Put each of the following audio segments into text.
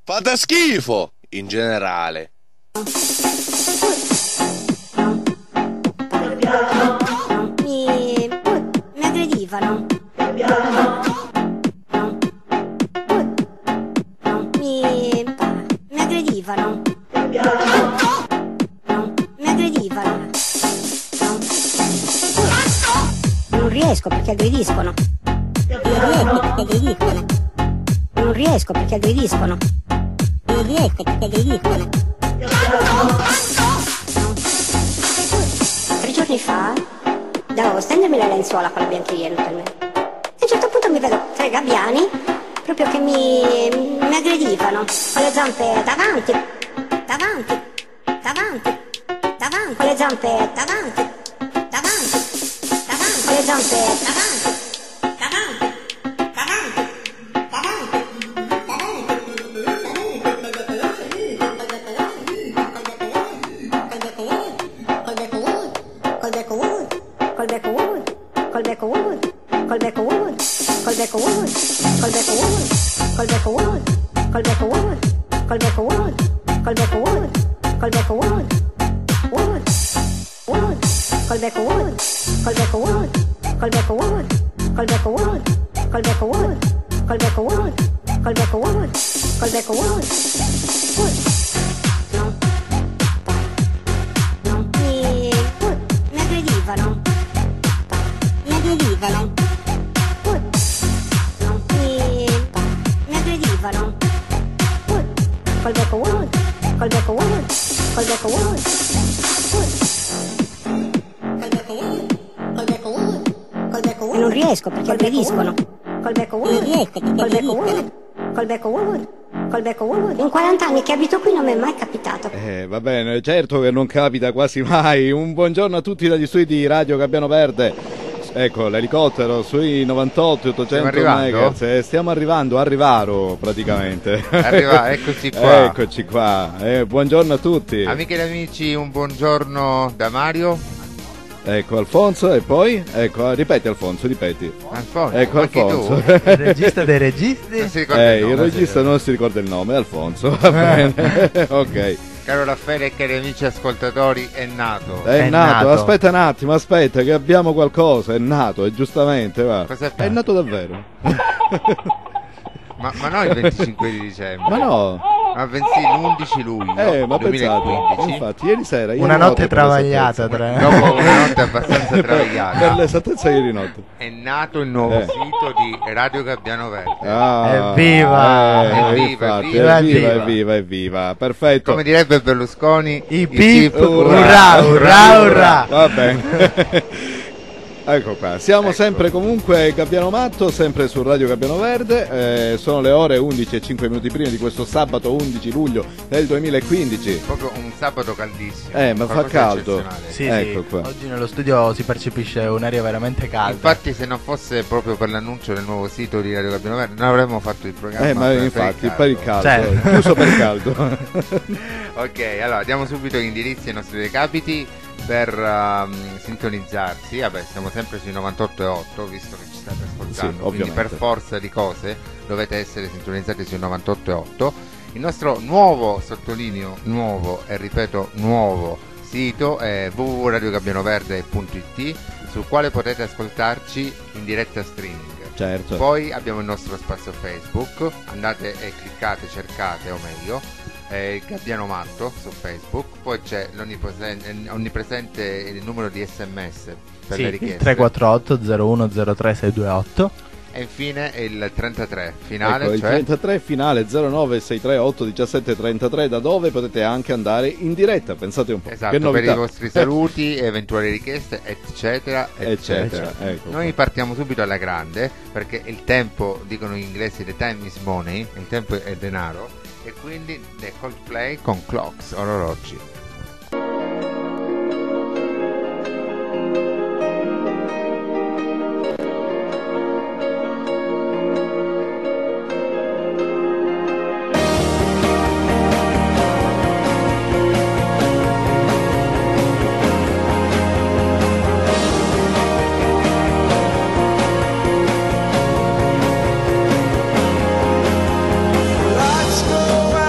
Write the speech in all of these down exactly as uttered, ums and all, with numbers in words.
Fate schifo, in generale. Mi, mi aggredivano. Mi, mi aggredivano. Mi aggredivano. Non riesco perché aggrediscono. Non riesco perché aggrediscono. Non riesco perché aggrediscono. Tre giorni fa dovevo stendermi la lenzuola con la biancheria per me. A un certo punto mi vedo tre gabbiani proprio che mi, mi aggredivano con le zampe davanti, davanti, davanti, davanti, con le zampe davanti, davanti, davanti, con le zampe davanti, davanti, davanti, col becco wood, col becco wood, col becco wood, col becco wood, col becco wood, col becco wood, col becco wood, col becco wood, col becco wood, col becco wood, col becco wood, wood, wood, col becco wood, col becco wood, col becco wood, col becco wood, col becco wood, col becco wood, col becco wood, col becco wood, wood. Mi aggredivano, mi aggredivano, mi, mi aggredivano, col becco wood, col becco wood, col becco wood, col becco wood, col becco wood, col becco wood. Non riesco perché aggrediscono, col becco wood, non riesco col becco wood, col becco wood. Col becco wood. In quaranta anni che abito qui non mi è mai capitato. Eh, va bene, certo che non capita quasi mai. Un buongiorno a tutti dagli studi di Radio Gabbiano Verde. Ecco, l'elicottero sui novantotto ottocento megahertz. Eh, stiamo arrivando, arrivaro praticamente. Arriva, eccoci qua. Eccoci qua. Eh, buongiorno a tutti. Amiche ed amici, un buongiorno da Mario. Ecco Alfonso e poi, ecco, ripeti Alfonso, ripeti. Alfonso, ecco Alfonso. Il regista dei registi. Non si ricorda eh, il, nome, il regista non si ricorda il nome, Alfonso. Va bene. Ok. Caro Raffaele e cari amici ascoltatori, è nato. È, È nato. nato, aspetta un attimo, aspetta che abbiamo qualcosa, è nato, è giustamente, va. Cos'è È nato davvero. ma, ma no il venticinque di dicembre. Ma no. Ma bensì l'undici luglio Eh, ma pensate, duemilaquindici. infatti ieri sera ieri Una notte per travagliata l'esattezza. tra... Dopo una notte abbastanza per, travagliata, per l'esattezza ieri notte. è nato il nuovo Eh. sito di Radio Gabbiano Verde. Ah, Evviva! eh, Evviva, infatti, evviva, evviva, evviva. evviva, evviva, perfetto. Come direbbe Berlusconi, Ip, ip, urrà, urrà, urrà. Va bene. Ecco qua, siamo Ecco. sempre comunque Gabbiano Matto, sempre su Radio Gabbiano Verde, eh, sono le ore undici e cinque minuti prima di questo sabato undici luglio del duemilaquindici. proprio un sabato caldissimo. Eh, ma fa qualcosa di caldo. eccezionale. Sì, Ecco sì. qua. Oggi nello studio si percepisce un'aria veramente calda. Infatti, se non fosse proprio per l'annuncio del nuovo sito di Radio Gabbiano Verde, non avremmo fatto il programma. Eh, ma per- infatti, per per il caldo, Certo. chiuso per il caldo. Ok, allora diamo subito gli indirizzi ai nostri recapiti per um, sintonizzarsi. Vabbè, siamo sempre sui novantotto e otto, visto che ci state ascoltando, Sì, quindi ovviamente. per forza di cose dovete essere sintonizzati sui novantotto e otto. Il nostro nuovo, sottolineo nuovo e ripeto nuovo sito è w w w punto radio gabbiano verde punto i t, sul quale potete ascoltarci in diretta streaming. Certo. Poi abbiamo il nostro spazio Facebook, andate e cliccate, cercate o meglio eh, Gabbiano Matto su Facebook. Poi c'è l'onnipresente onnipresente il numero di sms per Sì, le il richieste, tre quattro otto zero uno zero tre sei due otto. e infine il trentatré finale, Ecco, il cioè trentatré finale zero nove sei tre otto uno sette tre, da dove potete anche andare in diretta, pensate un po'. esatto, che per novità. i vostri saluti, eventuali richieste, eccetera, eccetera. eccetera. Ecco Noi qua. partiamo subito alla grande, perché il tempo, dicono gli inglesi, the time is money, il tempo è denaro, e quindi The Coldplay con Clocks, orologi. Lights go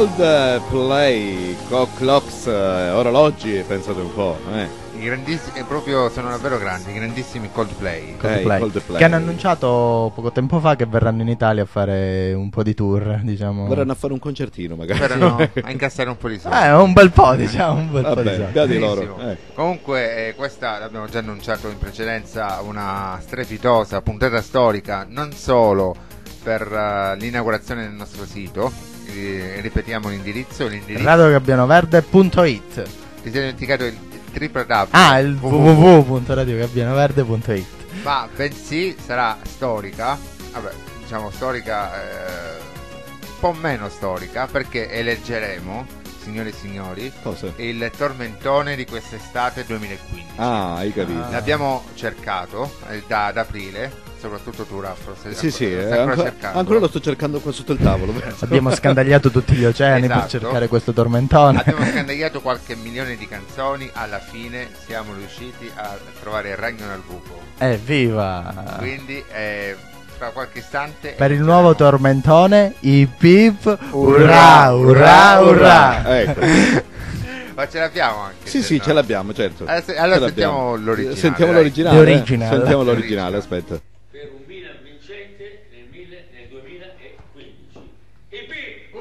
Coldplay, co- clocks, eh, orologi, pensate un po', eh. I grandissimi, proprio sono davvero grandi, i grandissimi Coldplay. Coldplay, Eh, Coldplay. che hanno annunciato poco tempo fa che verranno in Italia a fare un po' di tour, diciamo. Verranno a fare un concertino magari. Sperano a incassare un po' di soldi. Eh, un bel po', diciamo, un bel po' di Vabbè, soldi. beati Benissimo. loro. Eh. Comunque eh, questa l'abbiamo già annunciato in precedenza, una strepitosa puntata storica, non solo per eh, l'inaugurazione del nostro sito, eh, ripetiamo l'indirizzo, l'indirizzo radio gabbiano verde punto it. ti sei dimenticato il triple W. Ah, il w w w punto radio gabbiano verde punto it. Ma bensì sarà storica, vabbè, diciamo storica, eh, un po' meno storica, perché eleggeremo, signore e signori, Cosa? il tormentone di quest'estate duemilaquindici. Ah, hai capito. L'abbiamo cercato eh, da, ad aprile, soprattutto tu Raffro, stai Sì, sì, stai eh, ancora ancora, cercando. ancora lo sto cercando qua sotto il tavolo. Abbiamo scandagliato tutti gli oceani Esatto. per cercare questo tormentone. Abbiamo scandagliato qualche milione di canzoni, alla fine siamo riusciti a trovare il ragno nel buco. Evviva! Quindi eh, tra qualche istante Per il inizieremo. nuovo tormentone, i pip, urrà, urrà, urrà! Ecco. Ma ce l'abbiamo anche? Sì, se sì, no? ce l'abbiamo, certo. Allora, se- allora Ce sentiamo l'abbiamo. l'originale, Sentiamo dai. l'originale. The eh? original. Sentiamo The l'originale, original. aspetta. Per un Milan vincente nel, mille- nel duemilaquindici. Ip!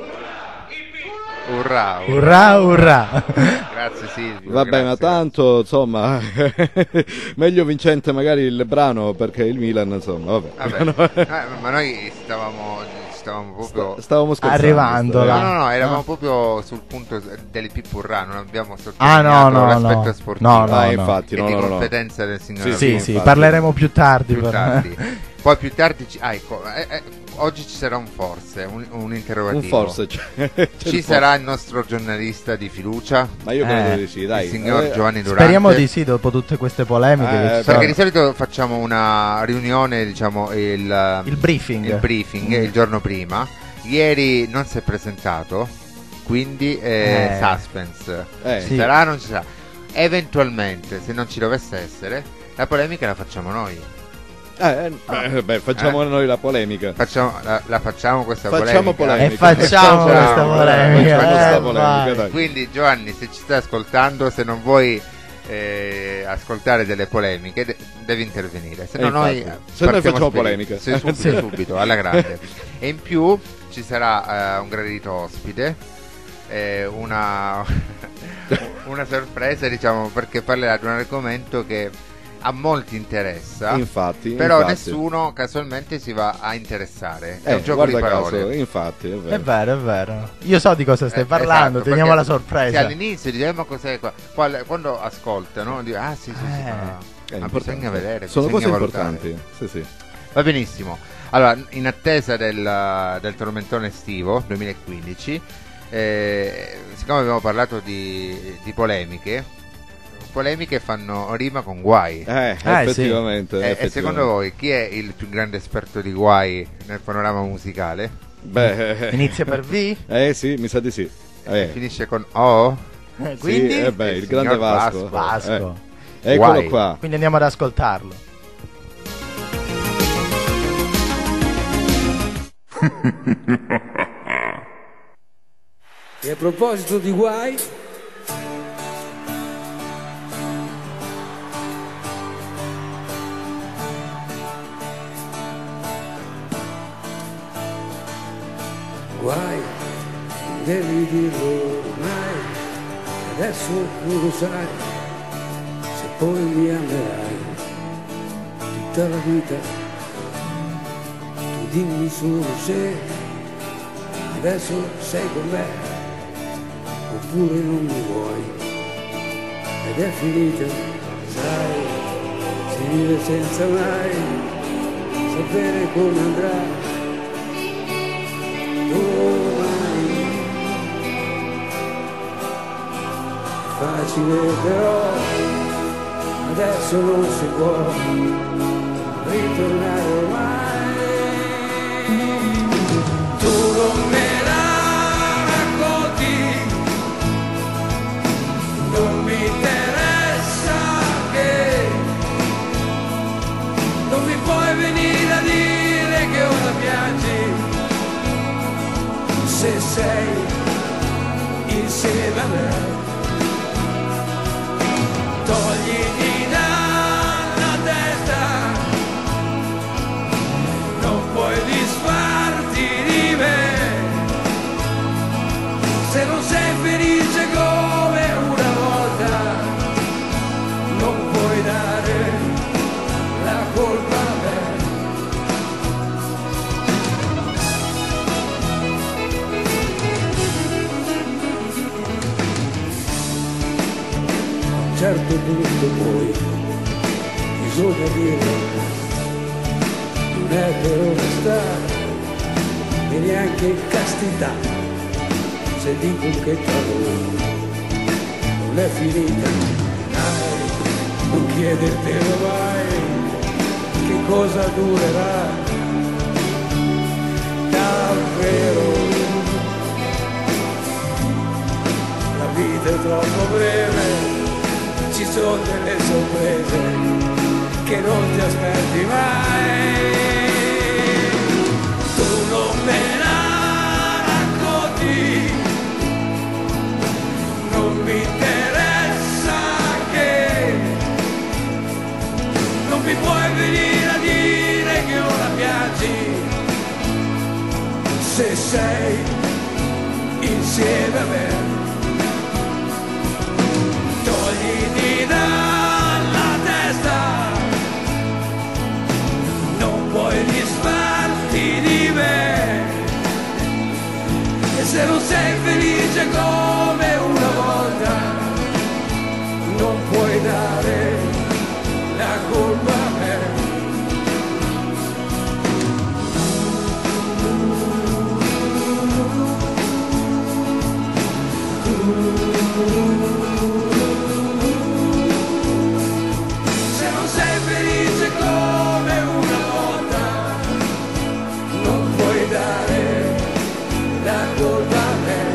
Ip! Urrà, urrà. Urrà, urrà! Grazie Silvio. Vabbè, grazie. ma tanto, insomma, meglio vincente magari il brano perché il Milan, insomma, vabbè. Vabbè, eh, ma noi stavamo, stavamo proprio... Sta- Stavamo scherzando. Arrivando, sta- No, no, no, eravamo No. proprio sul punto dell'Ipipurrà, non abbiamo Ah, sottolineato no, no, l'aspetto no. sportivo No, no, Ah, no. infatti, e no, di no, no. competenza del signore. Sì, Sì, sì, sì, infatti. parleremo più tardi. più però. tardi. Poi più tardi, ci- ah, ecco, eh, eh, oggi ci sarà un forse, un, un interrogativo. Un forse. Cioè, c'è Ci il sarà il nostro giornalista di fiducia, forse. Ma io credo Eh, di sì, dai. il signor Eh, Giovanni Durante. Speriamo di sì, dopo tutte queste polemiche. Eh, che ci perché Perché sono. di solito facciamo una riunione, diciamo, il, Il briefing. il briefing il giorno prima. Ieri non si è presentato, quindi eh, Eh. suspense. Eh, Ci sì. sarà o non ci sarà? Eventualmente, se non ci dovesse essere, la polemica la facciamo noi. Eh, beh, beh, facciamo Eh? noi la polemica. Facciamo, la, la facciamo questa Facciamo polemica. E facciamo Facciamo questa polemica. Facciamo questa eh, polemica, vai. dai. Quindi Giovanni, se ci stai ascoltando, se non vuoi eh, ascoltare delle polemiche, de- devi intervenire. Se Eh, no noi, infatti. eh, Se noi partiamo facciamo spediti. polemica. Sì, subito, Sì. subito, alla grande. E in più ci sarà eh, un gradito ospite, eh, una, una sorpresa, diciamo, perché parlerà di un argomento che a molti interessa. Infatti, Però infatti. nessuno casualmente si va a interessare. È Eh, un gioco di guarda parole. caso, infatti, è vero. È vero, è vero. Io so di cosa stai Eh, parlando, esatto, teniamo la perché sorpresa. sì, all'inizio diciamo cos'è qua. Qual- quando ascoltano dico, ah sì sì, sì, Eh. ma, È ma importante. bisogna vedere, Sono bisogna cose valutare. importanti. Sì, sì. Va benissimo. Allora, in attesa del, del tormentone estivo duemilaquindici, eh, siccome abbiamo parlato di, di polemiche, polemiche fanno rima con guai. Eh, Eh, effettivamente, E- e effettivamente. secondo voi chi è il più grande esperto di guai nel panorama musicale? Beh, eh, Inizia per V? eh sì, mi sa di sì. Eh, Finisce con O? Eh, sì, Quindi? eh beh, Il il grande signor Vasco. Vasco. Vasco. Eh, eccolo Guai. qua. Quindi andiamo ad ascoltarlo. E a proposito di guai, guai, non devi dirlo mai, adesso non lo sai, se poi mi amerai tutta la vita, tu dimmi solo se adesso sei con me oppure non mi vuoi ed è finita, sai, si vive senza mai sapere come andrà domani. Facile però adesso non si può ritornare ormai. Tu non me la racconti, non mi interessa che non mi puoi venire a dire che ora piangi se sei insieme a me. Togliti dalla testa, non puoi disfarti di me, se non sei felice come una volta, non puoi dare la colpa a me. A un certo punto poi bisogna dire, non è per onestà e neanche castità, se dico che tra noi non è finita, dai, non chiedertelo mai, che cosa durerà davvero. La vita è troppo breve, ci sono delle sorprese che non ti aspetti mai. Tu non me la racconti, non mi interessa che non mi puoi venire a dire che ora piangi, se sei insieme a me. Togliti dalla testa, non puoi disfarti di me, e se non sei felice come una volta, non puoi dare la colpa a me. Se non sei felice come una volta, non puoi dare la colpa a me.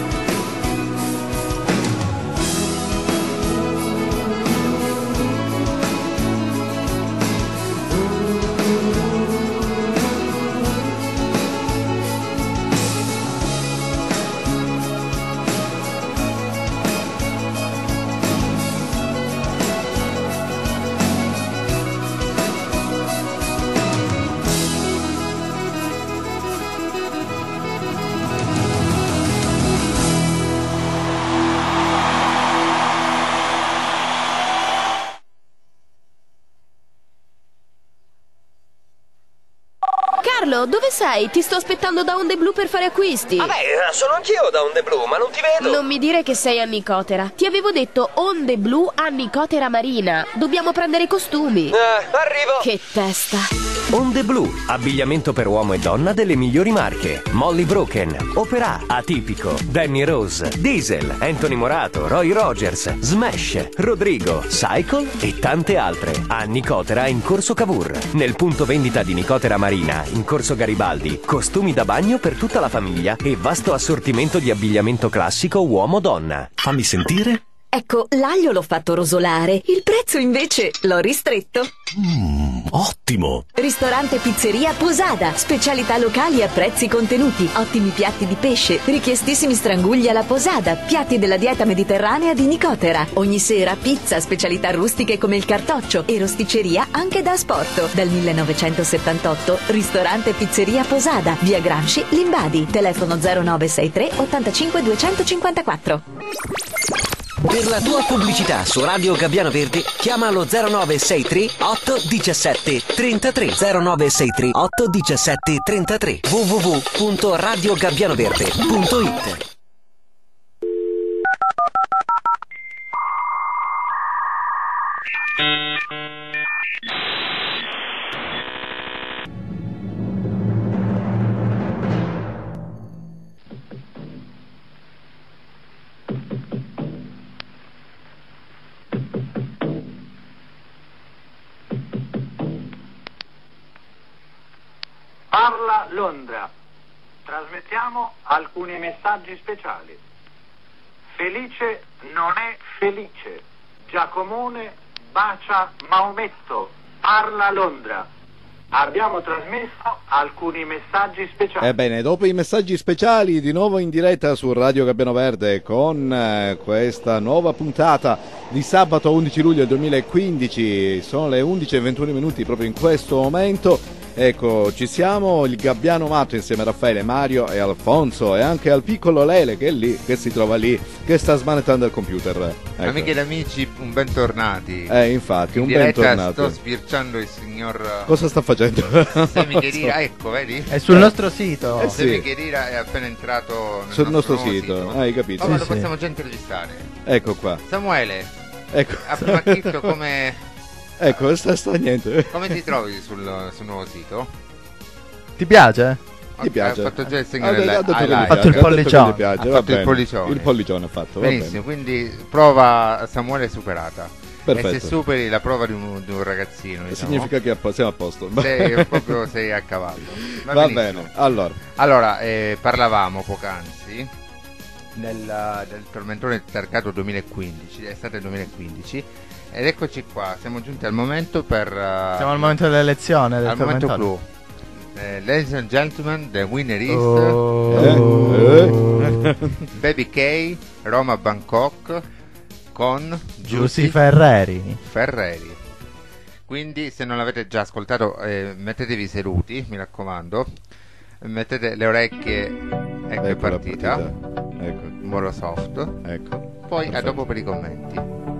Carlo, dove sei? Ti sto aspettando da Onde Blu per fare acquisti. Vabbè, sono anch'io da Onde Blu, ma non ti vedo. Non mi dire che sei a Nicotera. Ti avevo detto Onde Blu a Nicotera Marina. Dobbiamo prendere i costumi. Eh, arrivo. Che testa. Onde Blu, abbigliamento per uomo e donna delle migliori marche. Molly Broken, Opera, Atipico, Danny Rose, Diesel, Anthony Morato, Roy Rogers, Smash, Rodrigo, Cycle e tante altre. A Nicotera in Corso Cavour. Nel punto vendita di Nicotera Marina in Corso Garibaldi, costumi da bagno per tutta la famiglia e vasto assortimento di abbigliamento classico uomo-donna. Fammi sentire. Ecco, l'aglio l'ho fatto rosolare, il prezzo invece l'ho ristretto. Mmm, ottimo! Ristorante Pizzeria Posada, specialità locali a prezzi contenuti, ottimi piatti di pesce, richiestissimi strangugli alla posada, piatti della dieta mediterranea di Nicotera. Ogni sera pizza, specialità rustiche come il cartoccio e rosticceria anche da asporto. Dal millenovecentosettantotto, ristorante Pizzeria Posada, via Gramsci, Limbadi, telefono zero nove sei tre ottantacinque duecentocinquantaquattro. Per la tua pubblicità su Radio Gabbiano Verde chiama allo zero nove sei tre otto uno sette tre tre zero nove sei tre otto uno sette tre tre w w w punto radio gabbiano verde punto it. Parla Londra. Trasmettiamo alcuni messaggi speciali. Felice non è felice. Giacomone bacia Maometto. Parla Londra. abbiamo trasmesso alcuni messaggi speciali. Ebbene, dopo i messaggi speciali, di nuovo in diretta su Radio Gabbiano Verde con eh, questa nuova puntata di sabato undici luglio duemilaquindici. Sono le undici e ventuno minuti proprio in questo momento. Ecco, ci siamo, il Gabbiano Matto insieme a Raffaele, Mario e Alfonso, e anche al piccolo Lele che è lì, che si trova lì, che sta smanettando il computer. Ecco. Amiche ed amici, un bentornati. Eh, infatti, in un diretta bentornato. sto sbirciando il signor... Cosa sta facendo? Semi Chedira, ecco, vedi? È sul nostro sito. Eh, sì. Semi Chedira è appena entrato nel sul nostro, nostro sito. sito. Hai capito? Oh, ma Sì, lo sì. possiamo già intervistare. Ecco qua. Samuele, Ecco. a prima acchito come... Ecco, sta, sta niente. come ti trovi sul, sul nuovo sito? Ti piace? Ti piace? Ha fatto già il segno Ha della detto che gli highlight. Ha fatto il piace, ha detto che pollicione. gli piace, Ha va fatto il bene. pollicione. Il pollicione ha fatto, va Benissimo, bene. quindi prova Samuele superata. Perfetto. E se superi la prova di un, di un ragazzino, diciamo, Significa che a po- siamo a posto. sei, proprio sei a cavallo. Va, Va benissimo. bene, allora. Allora, eh, parlavamo poc'anzi del, del tormentone targato duemilaquindici, estate duemilaquindici, ed eccoci qua, siamo giunti al momento per... uh, Siamo al momento dell'elezione del al momento tormentone. clou. Eh, ladies and gentlemen, the winner is Oh. Eh, eh. Baby K, Roma Bangkok con Giussi Ferreri. Ferreri. Quindi se non l'avete già ascoltato, eh, mettetevi seduti, mi raccomando, mettete le orecchie, ecco, è Ecco la partita, partita. Ecco. in modo soft, Ecco. poi a Perfetto. dopo per i commenti.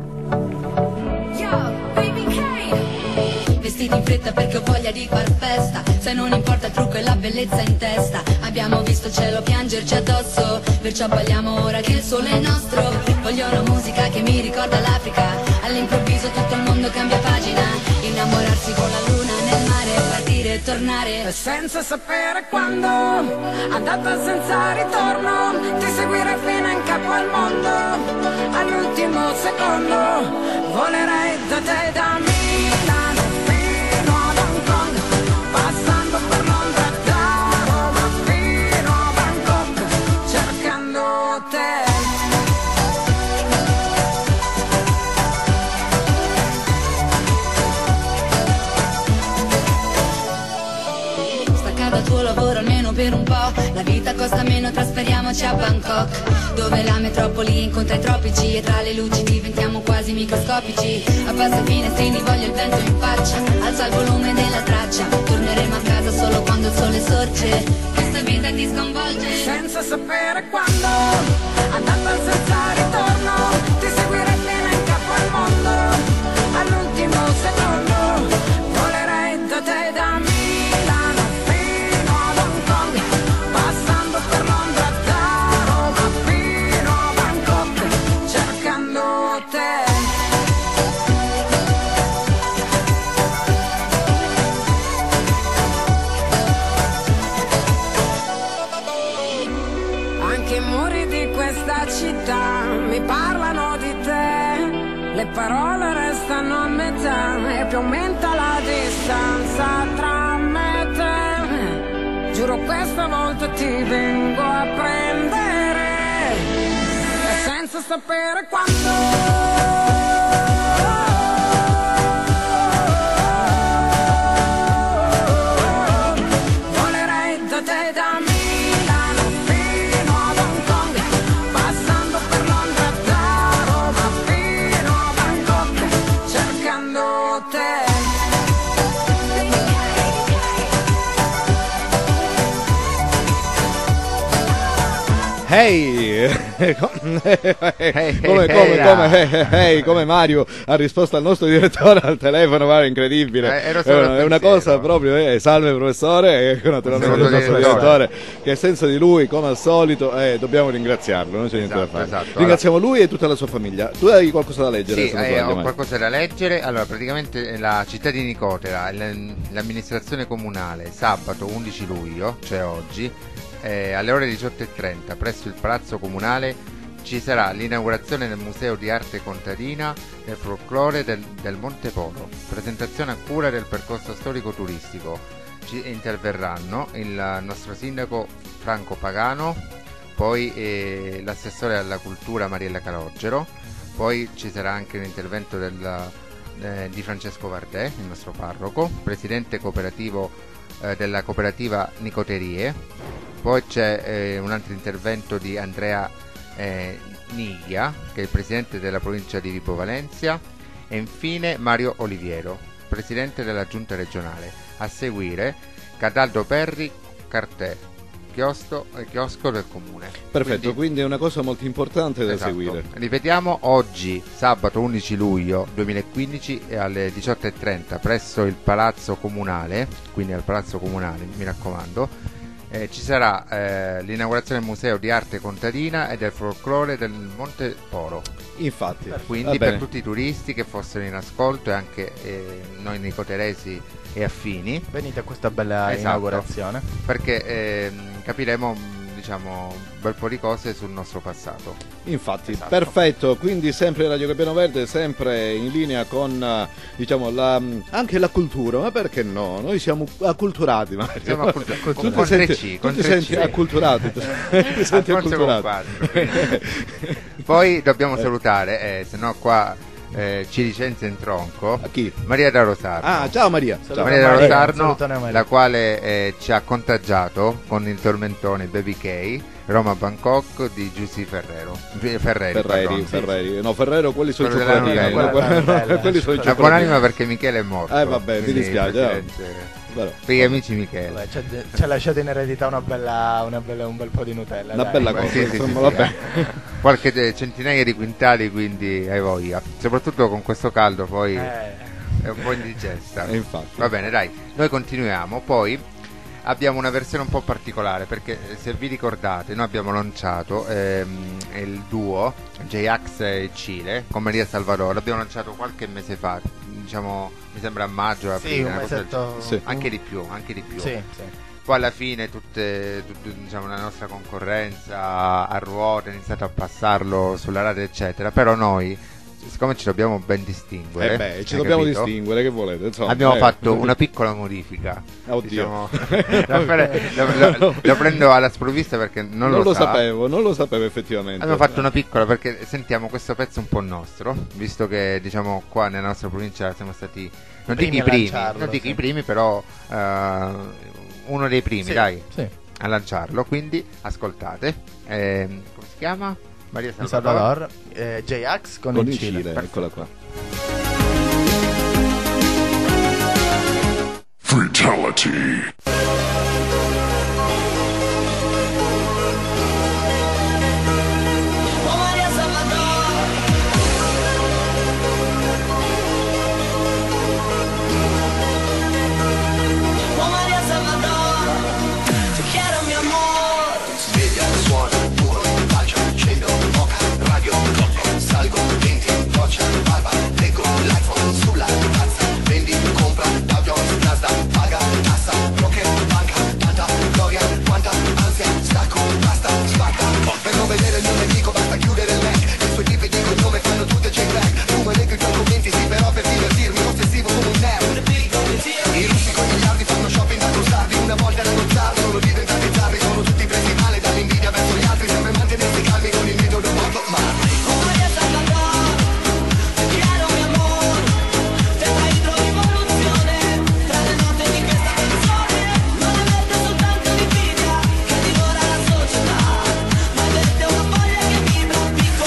Yo, baby K. Vestiti in fretta perché ho voglia di far festa. Se non importa il trucco e la bellezza in testa. Abbiamo visto il cielo piangerci addosso, perciò balliamo ora che il sole è nostro. Voglio una musica che mi ricorda l'Africa. All'improvviso tutto il mondo cambia pagina. Innamorarsi con la luna nel mare, partire e tornare senza sapere quando, andata senza ritorno, ti seguire fino in capo al mondo. All'ultimo secondo volerei da te, da Milano fino ad Hong Kong, passando per Londra, da Roma fino a Bangkok, cercando te. Stacca dal tuo lavoro almeno per un po'. La vita costa meno, trasferiamoci a Bangkok, dove la metropoli incontra i tropici e tra le luci diventiamo quasi microscopici. Abbassa i finestrini, voglio il vento in faccia, alza il volume della traccia. Torneremo a casa solo quando il sole sorge. Questa vita ti sconvolge senza sapere quando, andata senza ritorno, ti seguirei fino in capo al mondo. All'ultimo secondo volerei da te, da Milano fino ad Hong Kong, passando per Londra, da Roma fino a Bangkok, cercando te. Anche i muri di questa città mi parlano di te, le parole restano a metà e più aumenta la distanza tra me e te. Giuro questa volta ti vengo a prendere, e senza sapere quando. Volerei da te, da Milano fino ad Hong Kong, passando per Londra, da Roma fino a Bangkok, cercando te. Hey! come, hey, come, hey, come, hey, hey, come Mario ha risposto al nostro direttore al telefono, guarda, incredibile. Eh, ero è, solo una, al è una pensiero. cosa proprio, eh, salve professore, e naturalmente il nostro direttore, che senza di lui, come al solito, eh, dobbiamo ringraziarlo, non c'è niente Esatto, da fare. esatto. Ringraziamo lui e tutta la sua famiglia. Tu hai qualcosa da leggere? Sì, se non eh, sbaglio, ho Mario? qualcosa da leggere. Allora, praticamente la città di Nicotera, l- l'amministrazione comunale, sabato undici luglio, cioè oggi, eh, alle ore diciotto e trenta, presso il Palazzo Comunale, ci sarà l'inaugurazione del Museo di Arte Contadina e Folklore del, del Monte Polo, presentazione a cura del percorso storico-turistico. Ci interverranno il nostro sindaco Franco Pagano, poi eh, l'assessore alla cultura Mariella Calogero, poi ci sarà anche l'intervento del eh, di Francesco Vardè, il nostro parroco, presidente cooperativo eh, della cooperativa Nicoterie. Poi c'è eh, un altro intervento di Andrea eh, Niglia, che è il presidente della provincia di Vibo Valentia, e infine Mario Oliviero, presidente della giunta regionale. A seguire Cataldo Perri Cartè, chiosco, chiosco del comune. Perfetto, quindi, quindi è una cosa molto importante da esatto. seguire. Ripetiamo, oggi sabato undici luglio duemilaquindici alle diciotto e trenta presso il Palazzo Comunale, quindi al Palazzo Comunale, mi raccomando, eh, ci sarà eh, l'inaugurazione del Museo di Arte Contadina e del Folklore del Monte Poro. Infatti, quindi per tutti i turisti che fossero in ascolto e anche eh, noi nicoteresi e affini, venite a questa bella esatto, inaugurazione, perché eh, capiremo diciamo un bel po' di cose sul nostro passato. Infatti, esatto. Perfetto, quindi sempre Radio Gabbiano Verde, sempre in linea con diciamo la, anche la cultura, ma perché no? Noi siamo acculturati, Mario. Siamo acculturati, con, tu con ti senti, C, tu ti senti acculturato, ti senti acculturato. Poi dobbiamo salutare, eh, se no qua Eh, ci licenzia in tronco. A chi? Maria da Rosarno. Ah, ciao Maria. Ciao. Maria da Rosarno, Maria. La quale eh, ci ha contagiato con il tormentone Baby K, Roma Bangkok di Giussi Ferrero. Ferreri, Ferreri, Ferreri. No, Ferrero, quelli sono Quello cioccolatini. No, quelli, quelli sono la buonanima perché Michele è morto. Eh vabbè, ti dispiace. Eh. Per gli amici Michele. Vabbè, ci, ha, ci ha lasciato in eredità una bella, una bella, un bel po' di Nutella. Una dai. bella cosa, sì, insomma, sì, sì, vabbè. Sì, eh. Qualche centinaia di quintali, quindi hai voglia. Soprattutto con questo caldo poi eh. è un po' indigesta. E infatti. Va bene, dai, noi continuiamo. Poi abbiamo una versione un po' particolare, perché se vi ricordate noi abbiamo lanciato ehm, il duo J-Ax e Cile con Maria Salvador. L'abbiamo lanciato qualche mese fa, diciamo mi sembra a maggio, aprile, sì, un una cosa mesetto... sì. anche di più, anche di più. Sì, sì. Poi alla fine tutte, tutte diciamo, la nostra concorrenza a ruota ha iniziato a passarlo sulla radio eccetera, però noi siccome ci dobbiamo ben distinguere, eh beh, ci dobbiamo capito? distinguere, che volete? Insomma, abbiamo eh. fatto una piccola modifica. Oddio. Diciamo, lo, lo, lo prendo alla sprovvista perché non, non lo, lo sa. sapevo, non lo sapevo effettivamente. Abbiamo fatto una piccola perché sentiamo questo pezzo un po' nostro, visto che diciamo qua nella nostra provincia siamo stati non dico i primi, non dico sì. i primi, però uh, uno dei primi, sì, dai, sì. a lanciarlo. Quindi ascoltate. Eh, come si chiama? Maria Salvador, Salvador eh, J-Ax con, con il il Cile, Cile, eccola qua. Fatality. Piccolo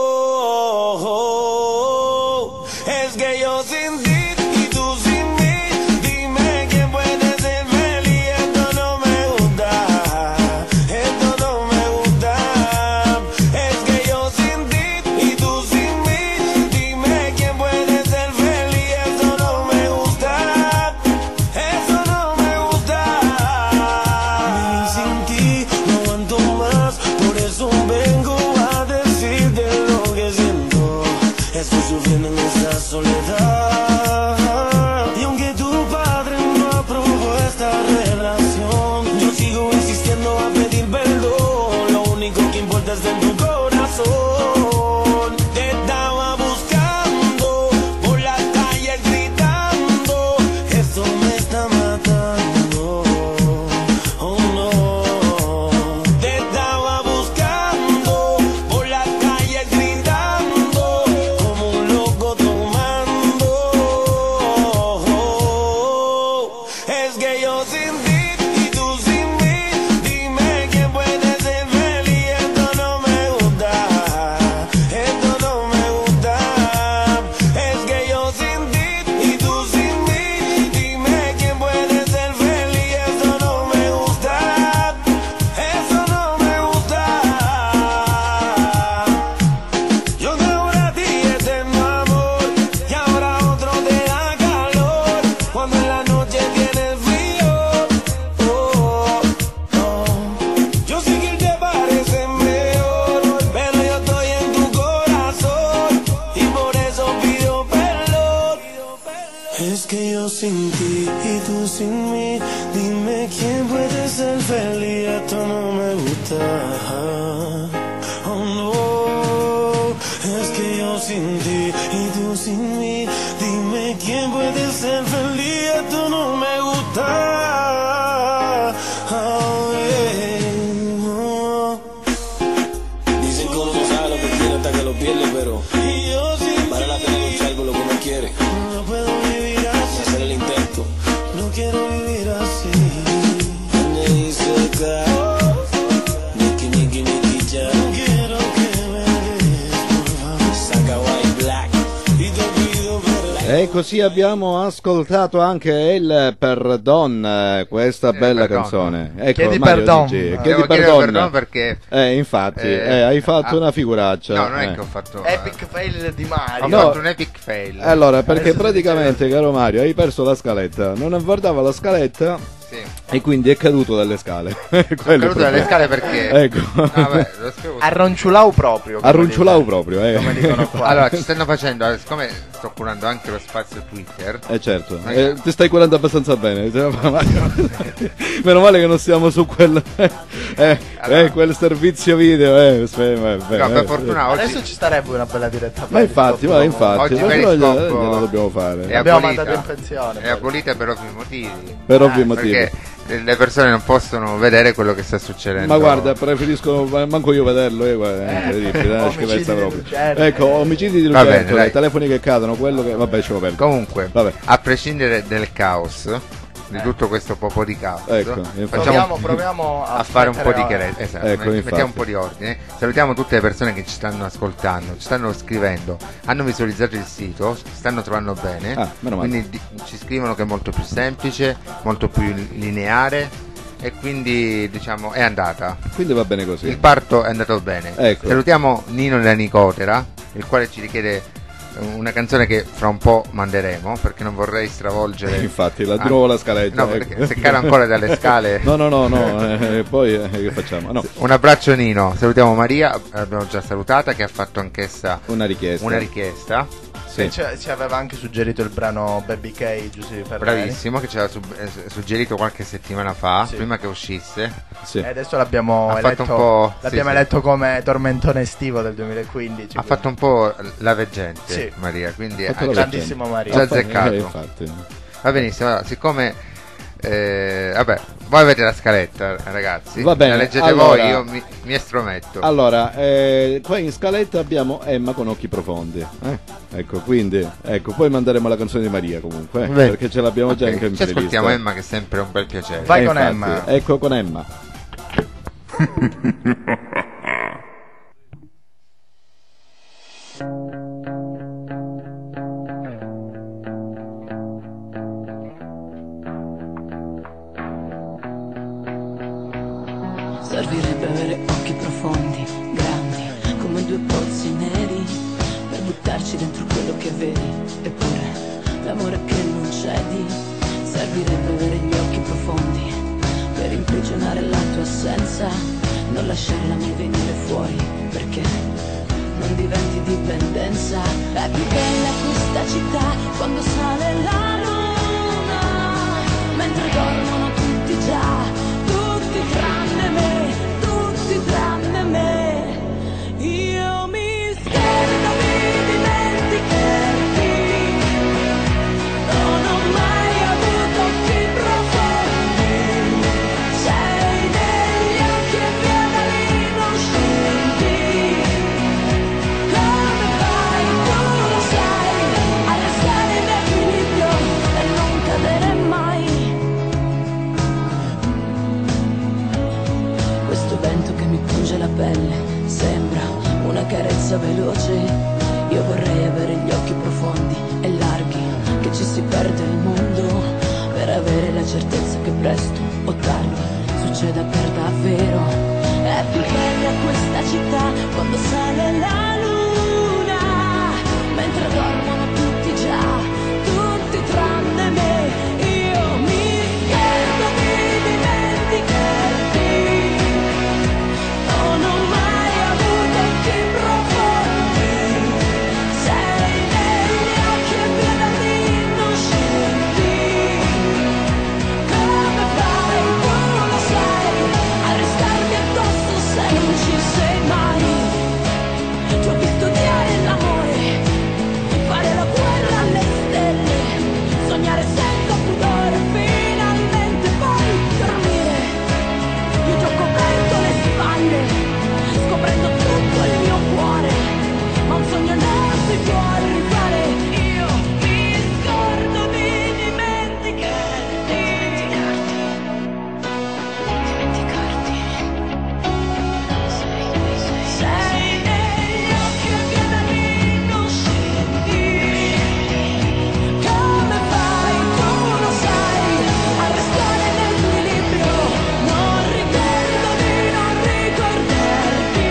desde tu corazón. Te estaba buscando por la calle gritando, eso me está matando. Oh no. Te estaba buscando por la calle gritando como un loco tomando. Es que yo sin ti y tú sin mí, dime quién puede ser feliz. Esto no me gusta, esto no me gusta. Es que yo sin ti y tú sin mí, dime quién puede ser feliz. Esto no me gusta, eso no me gusta. Yo de ahora a ti eterno amor, y ahora otro te da calor cuando en la noche tienes frío. Oh, oh. Yo sé que él te parece mejor, pero yo estoy en tu corazón y por eso pido perdón. Es que yo sin ti y tú sin mí, dime quién puede ser feliz. Esto no me gusta. Oh no. Es que yo sin ti y tú sin mí, dime quién puede ser feliz. Esto no me gusta. Oh, yeah. Oh. Dicen que uno no sabe lo que quiere hasta que lo pierde, pero Y yo sin vale la pena luchar por lo que uno quiere. no puedo vivir así, Hacer el intento. no quiero vivir así. Donde dice acá, Nicky, Nicky, Nicky, ya. No quiero que me des, por favor. Saca White Black. Y te pido perdón. E così abbiamo ascoltato anche il Perdon, eh, questa bella Perdon. canzone. Ecco, Chiedi Mario perdon. Gigi, Devo chiedi chiedere perdon. perdono perché Eh, infatti, Eh, eh, hai fatto ah, una figuraccia. no, non eh. è che ho fatto Epic fail di Mario. ho No. fatto un epic fail. Allora, perché Adesso si praticamente, caro Mario, hai perso la scaletta. Non guardava la scaletta Sì. e quindi è caduto dalle scale. Quello è il caduto dalle problema. scale perché Ecco. No, vabbè, lo spiego. Arronciulau proprio. come Arrunciulau dicono. proprio, eh. Come dicono qua. Allora, ci stanno facendo, eh, siccome sto curando anche lo spazio Twitter. Eh certo, eh, ti stai curando abbastanza bene. Meno male che non stiamo su quel, eh, eh, quel servizio video. Eh. Spe- vabbè, No, per eh. fortuna oggi Adesso ci starebbe una bella diretta. Ma infatti, ma infatti, Oggi ma però Periscope gliela, gliela dobbiamo fare. è Abbiamo abolita, mandato in pensione. è abolita per ovvi motivi. Per ovvi Ah, motivi. Perché le persone non possono vedere quello che sta succedendo. Ma guarda, preferisco manco io vederlo, eh, guarda, è incredibile, una Omicidi schifezza di proprio. Lucertola. Ecco, omicidi di Va bene, Lucertola, dai. i telefoni che cadono, quello che vabbè, ce lo perdo. Comunque, Vabbè. a prescindere del caos, di tutto questo popo di caos, Ecco, infatti. Proviamo, proviamo a, a fare un po' di mettere chiarezza, esatto, Ecco, met- infatti. mettiamo un po' di ordine. Salutiamo tutte le persone che ci stanno ascoltando, ci stanno scrivendo, hanno visualizzato il sito, stanno trovando bene, Ah, meno male. quindi di- ci scrivono che è molto più semplice, molto più lineare e quindi diciamo è andata. Quindi va bene così. Il parto è andato bene. Ecco. Salutiamo Nino della Nicotera, il quale ci richiede una canzone che fra un po' manderemo perché non vorrei stravolgere. Infatti, la, di Ah, nuovo la scaletta. no, ecco. perché se cade ancora dalle scale. No, no, no, no, eh, poi eh, che facciamo? No, Un abbraccio Nino, salutiamo Maria, l'abbiamo già salutata, che ha fatto anch'essa una richiesta. una richiesta. Sì. Ci, ci aveva anche suggerito il brano Baby K, Giuseppe Ferrari. Bravissimo, che ci aveva sub- eh, suggerito qualche settimana fa, Sì. prima che uscisse. Sì. E adesso l'abbiamo Ha fatto eletto, un po'- l'abbiamo sì, sì. eletto come tormentone estivo del duemilaquindici. Ha fatto un po' la veggente Sì. Maria, quindi Fatto ha la già, grandissimo Maria. già Ah, fa- azzeccato. eh, infatti. Va benissimo, allora, siccome eh, vabbè, voi avete la scaletta, ragazzi. Va bene, La leggete allora- voi, io mi, mi estrometto. Allora, eh, qua in scaletta abbiamo Emma con occhi profondi. eh. Ecco, quindi, ecco, poi manderemo la canzone di Maria comunque, eh, Beh. perché ce l'abbiamo già Ok, anche in ci ascoltiamo playlist. Emma, che è sempre un bel piacere. Vai Eh, con infatti, Emma. Ecco con Emma. Servirebbe avere occhi profondi, grandi, come due pozzi neri, per buttarci dentro quello che vedi, eppure l'amore che non cedi. Servirebbe avere gli occhi profondi, per imprigionare la tua assenza, non lasciarla mai venire fuori, perché non diventi dipendenza. È più bella questa città quando sale la luna, mentre dormono tutti già, tutti tranne me, tutti tranne me. sembra una carezza veloce. Io vorrei avere gli occhi profondi e larghi, che ci si perde il mondo, per avere la certezza che presto o tardi succeda per davvero. È più bella questa città quando sale la luna, mentre dormono tutti già, tutti tranne me. Io mi chiedo di dimenticarti, non ho mai avuto occhi profondi, sei negli occhi e pieni innocenti. Come fai, tu lo sai, a restarmi addosso se non ci sei mai. Ti ho visto odiare l'amore, fare la guerra alle stelle, sognare senza pudore, finalmente poi dormire. Io ti ho coperto le spalle, scoprendo tutto il mio cuore, ma un sogno non si può rifare. Io mi scordo di dimenticarti, dimenticarti. Sei negli occhi e pieni innocenti. Come fai, tu lo sai, a restare nell'equilibrio? Non ricordo di non ricordarti.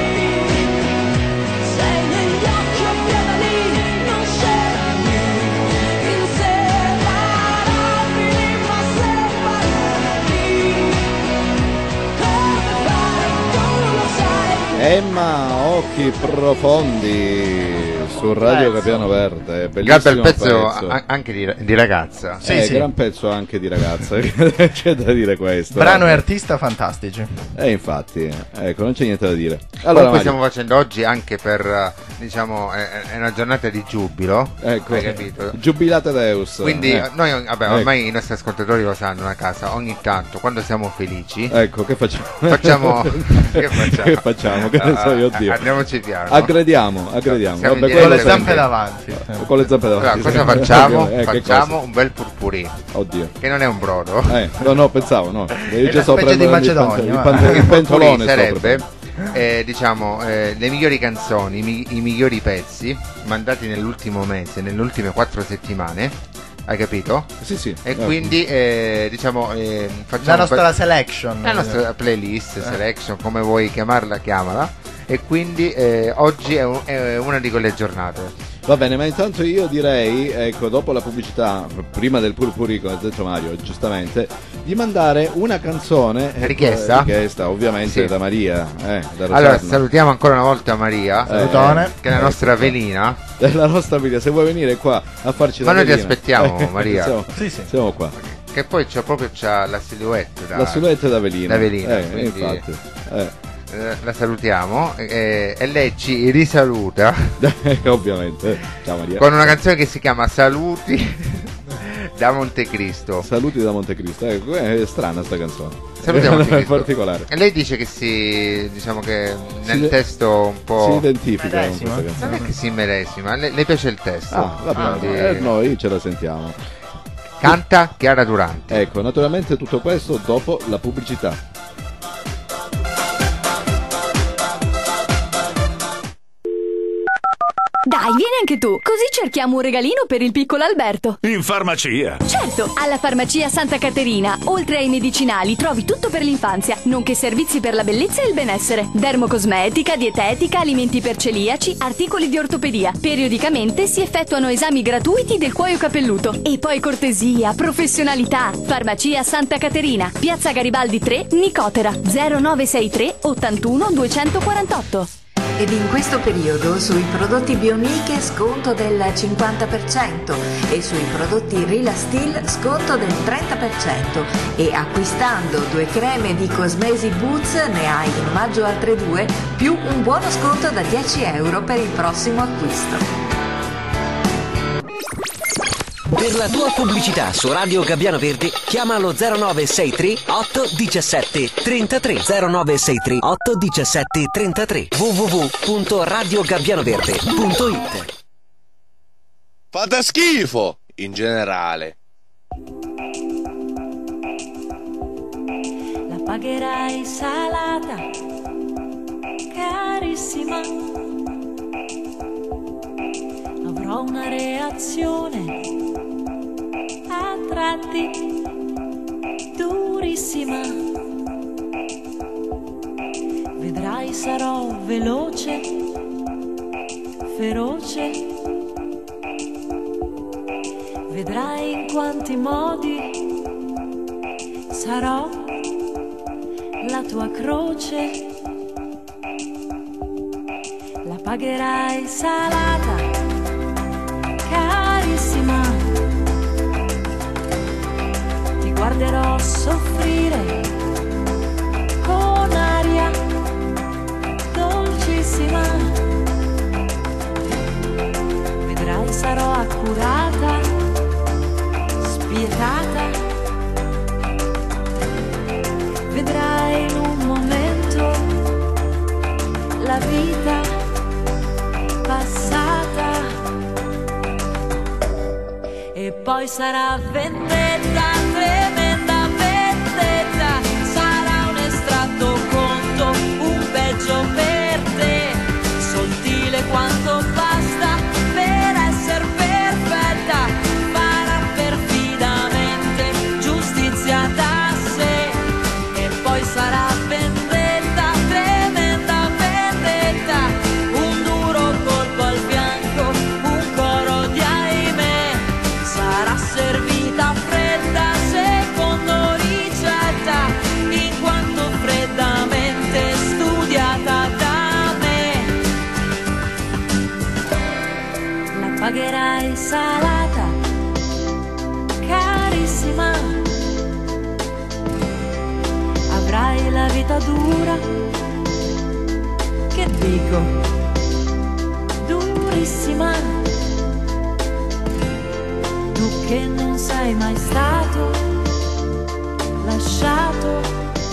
Sei negli occhi e pieni innocenti, inseparabili ma separati. Come fai, tu lo sai. Emma, occhi profondi su Radio Capiano Verde, Gran bellissimo bel pezzo, pezzo. a- anche di, di ragazza. Sì, eh, sì. gran pezzo anche di ragazza, c'è da dire questo. Brano e artista fantastici. Eh, infatti, ecco, non c'è niente da dire. Allora, Comunque Mario, stiamo facendo oggi anche per, eh, diciamo, è, è una giornata di giubilo, ecco, hai capito? Giubilate Deus. Quindi eh. noi, vabbè, Ecco. ormai i nostri ascoltatori lo sanno a casa, ogni tanto, quando siamo felici, Ecco, che facciamo? facciamo... che facciamo? Che facciamo? Che ne so io, oddio. Ah, andiamoci piano. Aggrediamo, aggrediamo. Siamo Vabbè, in quello diretta Con le sempre. zampe davanti. Con le zampe davanti. Allora, cosa sempre. facciamo? Eh, che facciamo cosa? un bel purpurì, Oddio. che non è un brodo. Eh, no, no, pensavo, no. Io una già sto specie di prendendo il, Macedonia, pant- il, va. pant- il Il purpurì pentolone. sto sarebbe, prendendo. eh, diciamo, eh, le migliori canzoni, i, mi- i migliori pezzi mandati nell'ultimo mese, nelle ultime quattro settimane. Hai capito? Sì, sì. E eh. quindi eh, diciamo eh, facciamo La un nostra bel- selection. la nostra playlist, Eh. selection, come vuoi chiamarla, chiamala. E quindi eh, oggi è, un- è una di quelle giornate. Va bene, ma intanto io direi, ecco, dopo la pubblicità, prima del purpurì, come ha detto Mario, giustamente, di mandare una canzone ecco, Richiesta? richiesta ovviamente Sì. da Maria. Eh, da Allora Rosarno. salutiamo ancora una volta Maria, Salutone. che è la nostra velina. È la nostra Maria, se vuoi venire qua a farci Ma da noi ti velina. aspettiamo, Eh, Maria. Siamo, Sì, sì. siamo qua. Che poi c'ha proprio c'ha la silhouette da, La silhouette da velina. da velina, Eh, quindi- infatti. Eh. eh, la salutiamo eh, e lei ci risaluta Ovviamente. Ciao Maria. con una canzone che si chiama Saluti da Montecristo. Saluti da Montecristo. Ecco, è strana sta canzone. Saluti da È Montecristo. particolare. E lei dice che si, diciamo che nel Si- testo un Si po'... identifica con Medesima. questa Non canzone. è che si medesima, le, le piace il testo. Ah, va bene. Quindi Eh, noi ce la sentiamo. canta Chiara Durante. Ecco, naturalmente tutto questo dopo la pubblicità. Dai, vieni anche tu, così cerchiamo un regalino per il piccolo Alberto. In farmacia. Certo, alla farmacia Santa Caterina, oltre ai medicinali, trovi tutto per l'infanzia, nonché servizi per la bellezza e il benessere. Dermocosmetica, dietetica, alimenti per celiaci, articoli di ortopedia. Periodicamente si effettuano esami gratuiti del cuoio capelluto. E poi cortesia, professionalità. Farmacia Santa Caterina, Piazza Garibaldi tre, Nicotera, zero nove sei tre ottantuno duecentoquarantotto. Ed in questo periodo sui prodotti Biomiche sconto del cinquanta per cento e sui prodotti Rila Steel sconto del trenta per cento e acquistando due creme di Cosmesi Boots ne hai in omaggio altre due più un buono sconto da dieci euro per il prossimo acquisto. Per la tua pubblicità su Radio Gabbiano Verde chiama allo zero nove sei tre otto uno sette tre tre zero nove sei tre otto uno sette tre tre w w w punto radio gabbiano verde punto it. Fate schifo in generale. La pagherai salata, carissima, avrò una reazione a tratti durissima. Vedrai, sarò veloce, feroce. Vedrai in quanti modi sarò la tua croce. La pagherai salata, carissima. Ti guarderò soffrire con aria dolcissima. Vedrai, sarò accurata, spietata. Vedrai in un momento la vita passata e poi sarà vendetta, tremenda vendetta. Sarà un estratto conto, un peggio per te, sottile quanto basta per essere perfetta. Farà perfidamente giustizia da sé e poi sarà vendetta, tremenda vendetta. Un duro colpo al fianco, un coro di ahimè. Sarà servita fredda secondo ricetta, in quanto freddamente studiata da me. La pagherai salata, carissima. Avrai la vita dura, che dico, durissima. Tu che non sei mai stato lasciato,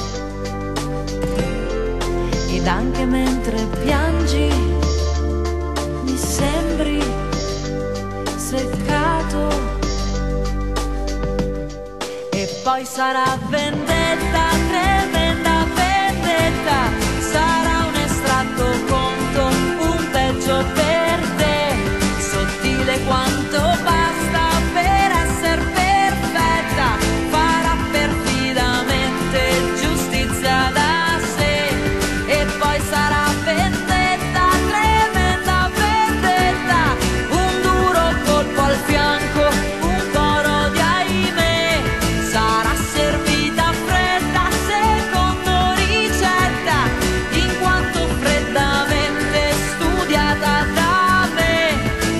ed anche mentre piangi mi sembri seccato. E poi sarà vendetta, tremenda vendetta. Sarà un estratto conto, un peggio per te, sottile quanto basta per essere perfetta. Farà perfidamente giustizia da sé e poi sarà vendetta, tremenda vendetta. Un duro colpo al fianco, un coro di ahimè. Sarà servita fredda secondo ricetta, in quanto freddamente studiata da me.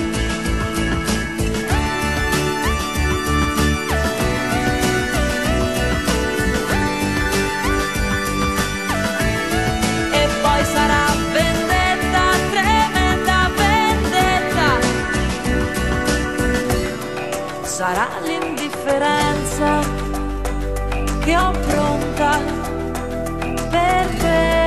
E poi sarà vendetta, tremenda vendetta. Sarà l'indifferenza che ho pronta per te.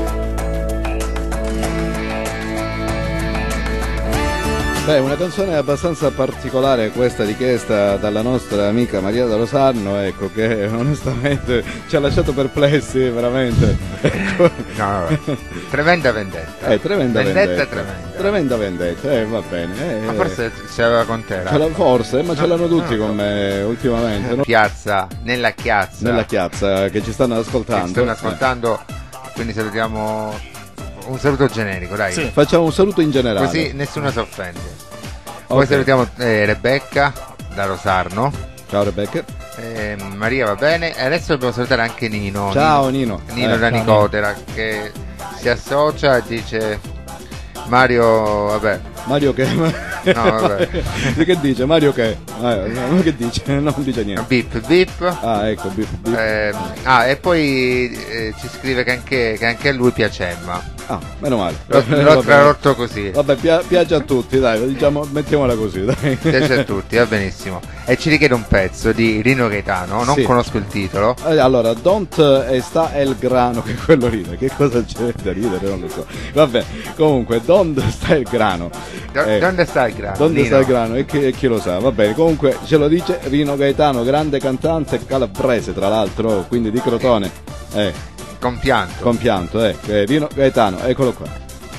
Beh, una canzone abbastanza particolare questa, richiesta dalla nostra amica Maria da Rosarno, ecco, che onestamente ci ha lasciato perplessi, veramente. Ecco. No, no, tremenda vendetta. Eh, tremenda vendetta. vendetta. Tremenda. Tremenda vendetta, eh, va bene. Eh, Ma forse ce l'aveva con te. ce l'ha- forse, ma ce l'hanno tutti no, con me ultimamente. no? Piazza, nella chiazza. Nella chiazza, che ci stanno ascoltando. Ci stanno ascoltando, quindi salutiamo. Un saluto generico, dai. Sì. Facciamo un saluto in generale. Così nessuno si offende. Ok. Poi salutiamo eh, Rebecca da Rosarno. Ciao Rebecca. Eh, Maria va bene. E adesso dobbiamo salutare anche Nino. Ciao Nino. Nino Eh, da ciao, Nicotera, che si associa e dice: Mario, vabbè. Mario che? No, vabbè. Che dice? Mario che? Eh, no, che dice? Non dice niente. Bip bip. Ah, ecco, bip bip. Eh, ah, e poi eh, ci scrive che anche, che anche a lui piace Emma. Ah, meno male. L'ho, l'ho Vabbè. tradotto così. Vabbè, pia- piace a tutti, dai, diciamo, mettiamola così, dai. Piace a tutti, va benissimo. E ci richiede un pezzo di Rino Gaetano, non Sì. conosco il titolo. Eh, Allora, Don't e sta el grano, che quello ride, che cosa c'è da ridere, non lo so. Vabbè, comunque, Don't sta il grano. Do- Eh, Dove sta il grano? Dove Nino? sta il grano? E chi, e chi lo sa? Va bene, comunque ce lo dice Rino Gaetano, grande cantante calabrese tra l'altro, quindi di Crotone. Eh, Compianto. Compianto, eh. eh, Rino Gaetano, eccolo qua.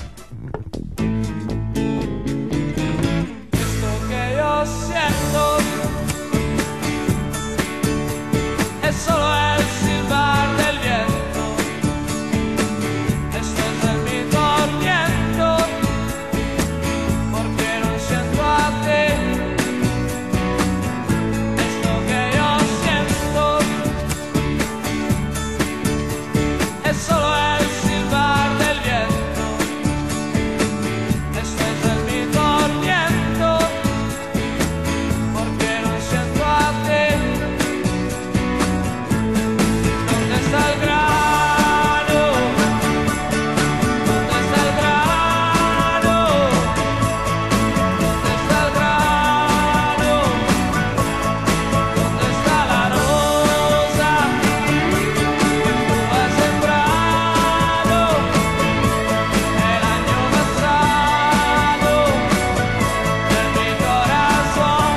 Questo che io sento è solo il silbar del viento, esto es el mi tormento, porque non siento a te. Esto que yo siento es solo el silbar del viento, esto es el mi tormento, porque non siento a te. ¿Dónde está el grano? ¿Dónde está el grano? ¿Dónde está el grano? ¿Dónde está la rosa que tú has sembrado el año pasado en mi corazón?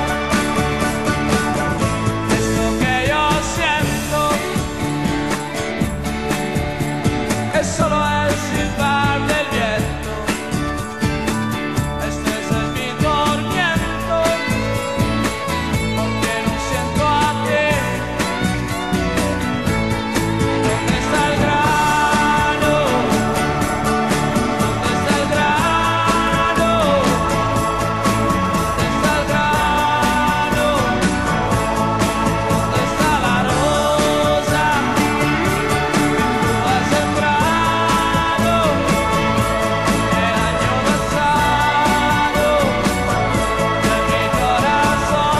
Esto que yo siento es solo el silbar del viento, este es el mi tormento, porque no siento a ti. ¿Dónde está el grano? ¿Dónde está el grano? ¿Dónde está el grano? ¿Dónde está la rosa que tú has sembrado el año pasado en mi corazón?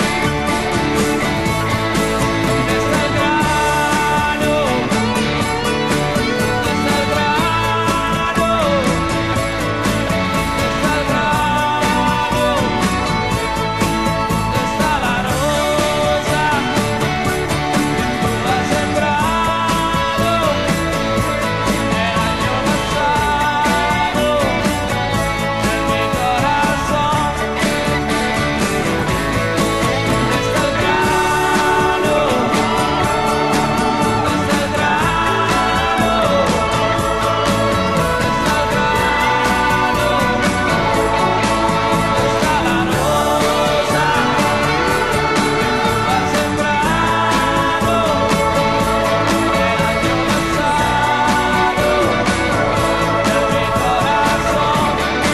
¿Dónde está el grano? ¿Dónde está el grano? ¿Dónde está el grano? ¿Dónde está la rosa que tú has sembrado el año pasado en mi corazón? ¿Dónde está el grano? ¿Dónde está el grano? ¿Dónde está el grano? ¿Dónde está la rosa que tú has sembrado el año pasado en mi corazón?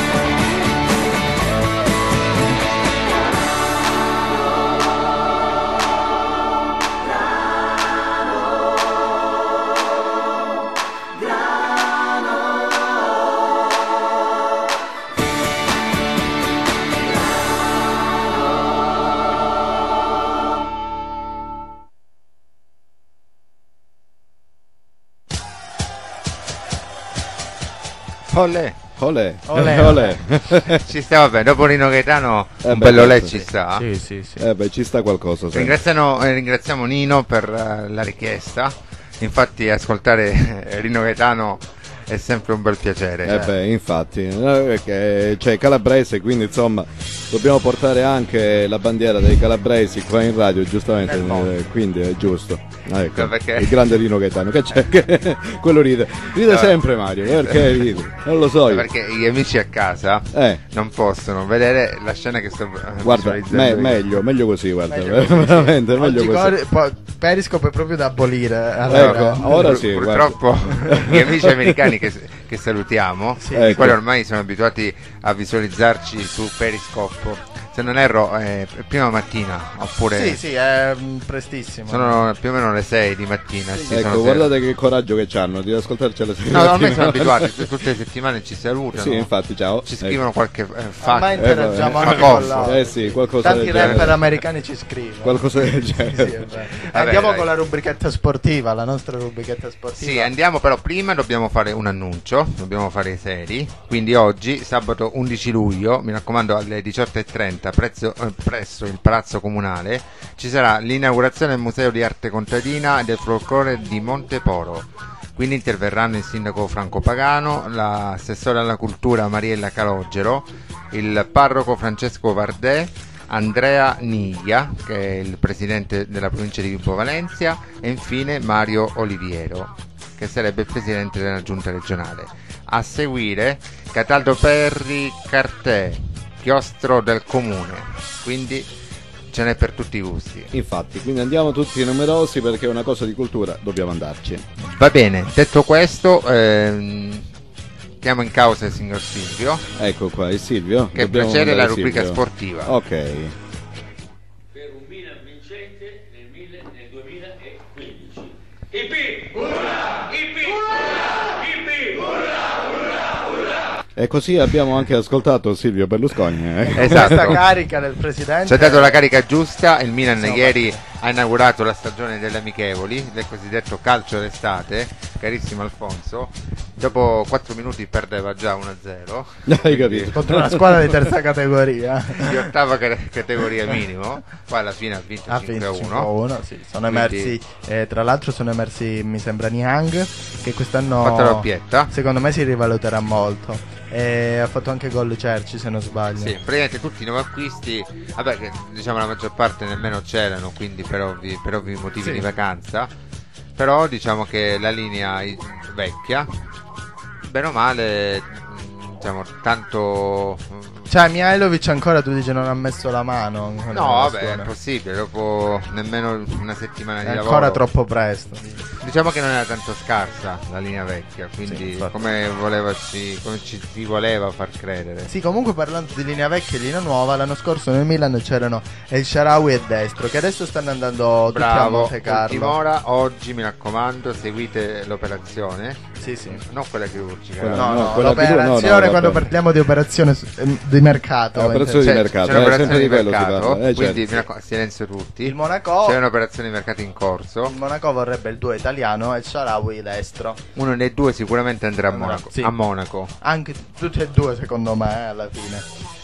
Olè. Olè. Olè. Olè. Ci sta, vabbè, dopo Rino Gaetano Eh un beh, bello lei certo. ci sta. Sì, sì, sì. Eh beh, ci sta qualcosa. sì. Ringraziano- eh, ringraziamo Nino per eh, la richiesta. Infatti ascoltare eh, Rino Gaetano è sempre un bel piacere. Eh beh, infatti, eh, perché c'è calabrese, quindi insomma dobbiamo portare anche la bandiera dei calabresi qua in radio, giustamente, eh, quindi è giusto. Ah, ecco, Perché? il grande Rino Gaetano, che c'è? Che- quello ride, ride No. sempre Mario, perché ride? Non lo so io. Perché gli amici a casa Eh. non possono vedere la scena che sto eh, Guarda, visualizzando me- io. meglio, meglio così, guarda, Meglio così, sì. veramente, meglio Oggi così. cor- po- Periscope è proprio da abolire. Allora, Ecco, ora Pur- sì, purtroppo gli amici americani che, che salutiamo, Sì. i Ecco. quali ormai sono abituati a visualizzarci su Periscope. Se non erro, eh, prima mattina, oppure sì, sì, è mm, prestissimo. sono più o meno le sei di mattina. sì, sono Ecco, sei. guardate che coraggio che hanno di ascoltarci alle sei. No, ormai mattina. sono abituati, t- tutte le settimane ci salutano. Sì, infatti, ciao. Ci scrivono qualche eh, fatto. Ormai interagiamo Eh, anche vabbè. con l'audio. Eh sì, qualcosa Tanti del genere. rapper americani ci scrivono. Qualcosa del genere. Sì, vabbè. Vabbè, Andiamo dai. con la rubrichetta sportiva, la nostra rubrichetta sportiva. Sì, andiamo, però prima dobbiamo fare un annuncio, dobbiamo fare i seri. Quindi oggi, sabato undici luglio, mi raccomando alle diciotto e trenta prezzo- eh, presso il Palazzo Comunale, ci sarà l'inaugurazione del Museo di Arte Contadina e del Folklore di Monteporo. Quindi interverranno il sindaco Franco Pagano, l'assessore alla cultura Mariella Calogero, il parroco Francesco Vardè, Andrea Niglia, che è il presidente della provincia di Vibo Valentia, e infine Mario Oliviero. che sarebbe il presidente della giunta regionale. A seguire Cataldo Perri Cartè, chiostro del comune, quindi ce n'è per tutti i gusti. Infatti, quindi andiamo tutti numerosi perché è una cosa di cultura, dobbiamo andarci. Va bene, detto questo, ehm, chiamo in causa il signor Silvio. Ecco qua, il Silvio. Che piacere la rubrica Silvio. Sportiva. Ok. Per un Milan vincente nel, mille, nel duemilaquindici. I P! Urrà! I P! Urrà! I P! Urrà! Urrà! Urrà! E così abbiamo anche ascoltato Silvio Berlusconi. Eh? Esatto. Questa carica del presidente. Ci ha dato la carica giusta. Il Milan no, ieri ha inaugurato la stagione delle amichevoli, del cosiddetto calcio d'estate. Carissimo Alfonso, dopo quattro minuti perdeva già uno a zero. Hai capito? Contro una squadra di terza categoria. Di ottava categoria minimo. Poi alla fine ha vinto cinque a uno. Sì, sono emersi, eh, tra l'altro sono emersi, mi sembra, Niang, che quest'anno fatto la doppietta. Secondo me si rivaluterà molto. E ha fatto anche gol Cerci, se non sbaglio. Sì, praticamente tutti i nuovi acquisti, vabbè, che diciamo la maggior parte nemmeno c'erano, quindi per ovvi, per ovvi motivi sì. di vacanza. Però diciamo che la linea vecchia, bene o male, diciamo, tanto... Cioè Mihailovic ancora, tu dici, non ha messo la mano? No, vabbè, è possibile, dopo nemmeno una settimana di è lavoro. Ancora troppo presto. Diciamo che non era tanto scarsa la linea vecchia, quindi sì, come, voleva ci, come ci si voleva far credere. Sì, comunque parlando di linea vecchia e linea nuova, l'anno scorso nel Milan c'erano El Shaarawy e Destro, che adesso stanno andando tutti a Monte Carlo. Ultima ora, oggi mi raccomando, seguite l'operazione. Sì, sì. Non quella chirurgica. Quella, no, no, no l'operazione, no, quando parliamo di operazione di mercato. Operazione di mercato. C'è un'operazione di mercato, eh, quindi certo. silenzio tutti. Il Monaco, c'è un'operazione di mercato in corso. Il Monaco vorrebbe il duo italiano e il Shaarawy destro. Uno dei due sicuramente andrà a Monaco. Sì. A Monaco. Anche tutti e due secondo me, eh, alla fine.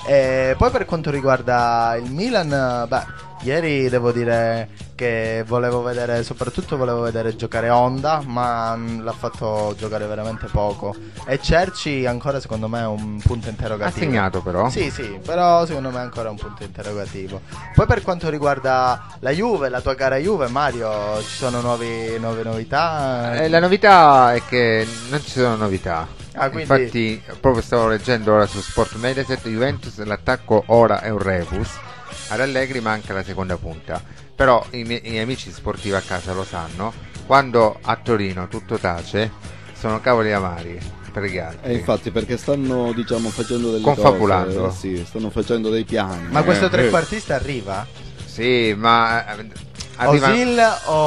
E poi per quanto riguarda il Milan, beh, ieri devo dire che volevo vedere, soprattutto volevo vedere giocare Honda, ma l'ha fatto giocare veramente poco. E Cerci ancora secondo me è un punto interrogativo. Ha segnato però. Sì, sì, però secondo me è ancora un punto interrogativo. Poi per quanto riguarda la Juve, la tua cara Juve, Mario, ci sono nuovi, nuove novità? Eh, la novità è che non ci sono novità. Ah, quindi... Infatti proprio stavo leggendo ora su Sport Mediaset, Juventus, l'attacco ora è un rebus. Ad Allegri manca la seconda punta. Però i miei, i miei amici sportivi a casa lo sanno, quando a Torino tutto tace sono cavoli amari per gli altri. E infatti, perché stanno, diciamo, facendo delle confabulando. cose, sì, stanno facendo dei piani. Ma questo eh, trequartista arriva? Sì, ma arriva... Osil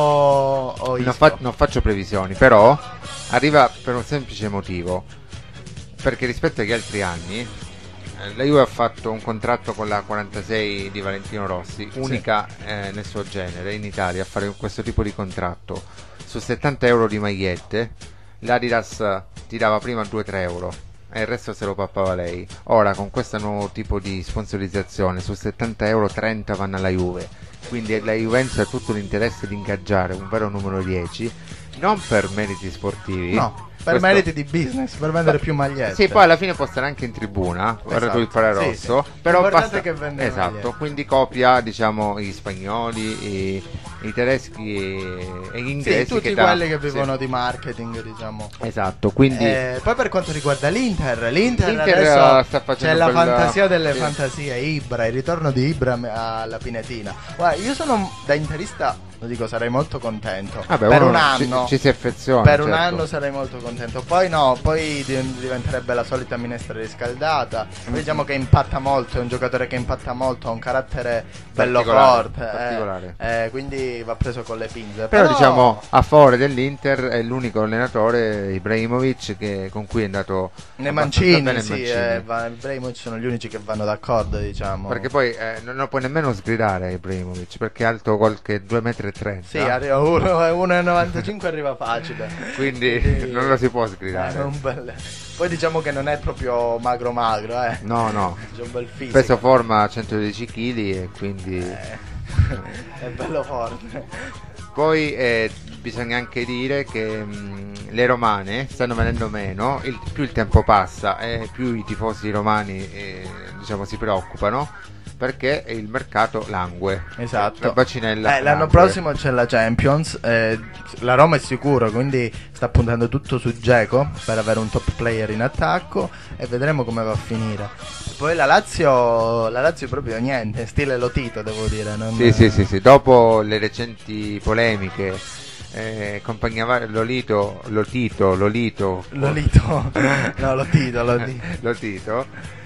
o, o non, fa, non faccio previsioni, però arriva per un semplice motivo, perché rispetto agli altri anni la Juve ha fatto un contratto con la quarantasei di Valentino Rossi, unica sì. eh, nel suo genere in Italia a fare questo tipo di contratto. Su settanta euro di magliette l'Adidas ti dava prima due tre euro e il resto se lo pappava lei. Ora con questo nuovo tipo di sponsorizzazione su settanta euro trenta vanno alla Juve, quindi la Juventus ha tutto l'interesse di ingaggiare un vero numero dieci, non per meriti sportivi, no, per questo... meriti di business, per vendere più magliette. Sì, poi alla fine può stare anche in tribuna, guarda esatto. tu il pararosso, sì, sì. Però basta che vende esatto, magliette. Quindi copia, diciamo, gli spagnoli, i, i tedeschi e, e gli inglesi, sì, tutti che quelli da... che vivono sì. di marketing, diciamo. Esatto, quindi eh, poi per quanto riguarda l'Inter, l'Inter, l'Inter adesso sta facendo c'è la quella... fantasia delle sì. fantasie, Ibra, il ritorno di Ibra alla Pinetina. Guarda, io sono da interista, lo dico, sarei molto contento. Vabbè, per un anno ci, ci si affeziona, per certo. un anno sarei molto contento. Poi no, poi diventerebbe la solita minestra riscaldata. Mm-hmm. Diciamo che impatta molto, è un giocatore che impatta molto, ha un carattere bello forte, particolare. Eh, eh, quindi va preso con le pinze. Però, però diciamo a favore dell'Inter è l'unico allenatore, Ibrahimovic, che, con cui è andato nei Mancini, bene sì, Mancini. Eh, Ibrahimovic sono gli unici che vanno d'accordo, diciamo. Perché poi eh, non lo puoi nemmeno sgridare Ibrahimovic, perché è alto qualche due metri e trenta. Sì, arriva uno e novantacinque arriva facile. Quindi, quindi non lo si può sgridare. Eh, un bel... Poi diciamo che non è proprio magro magro, eh. No, no. C'è un bel fisico. Peso forma centodieci chili e quindi eh, è bello forte. Poi eh, bisogna anche dire che mh, le romane stanno venendo meno, il, più il tempo passa e più i tifosi romani eh, diciamo si preoccupano, perché il mercato langue. Esatto. La bacinella eh, l'anno langue. prossimo c'è la Champions, eh, la Roma è sicuro, quindi sta puntando tutto su Dzeko per avere un top player in attacco e vedremo come va a finire. Poi la Lazio, la Lazio proprio niente, stile Lotito devo dire. Non... Sì, sì, sì, sì, dopo le recenti polemiche, eh, accompagnava Lolito, Lotito, Lolito, Lolito, no Lotito, Lotito, Lotito,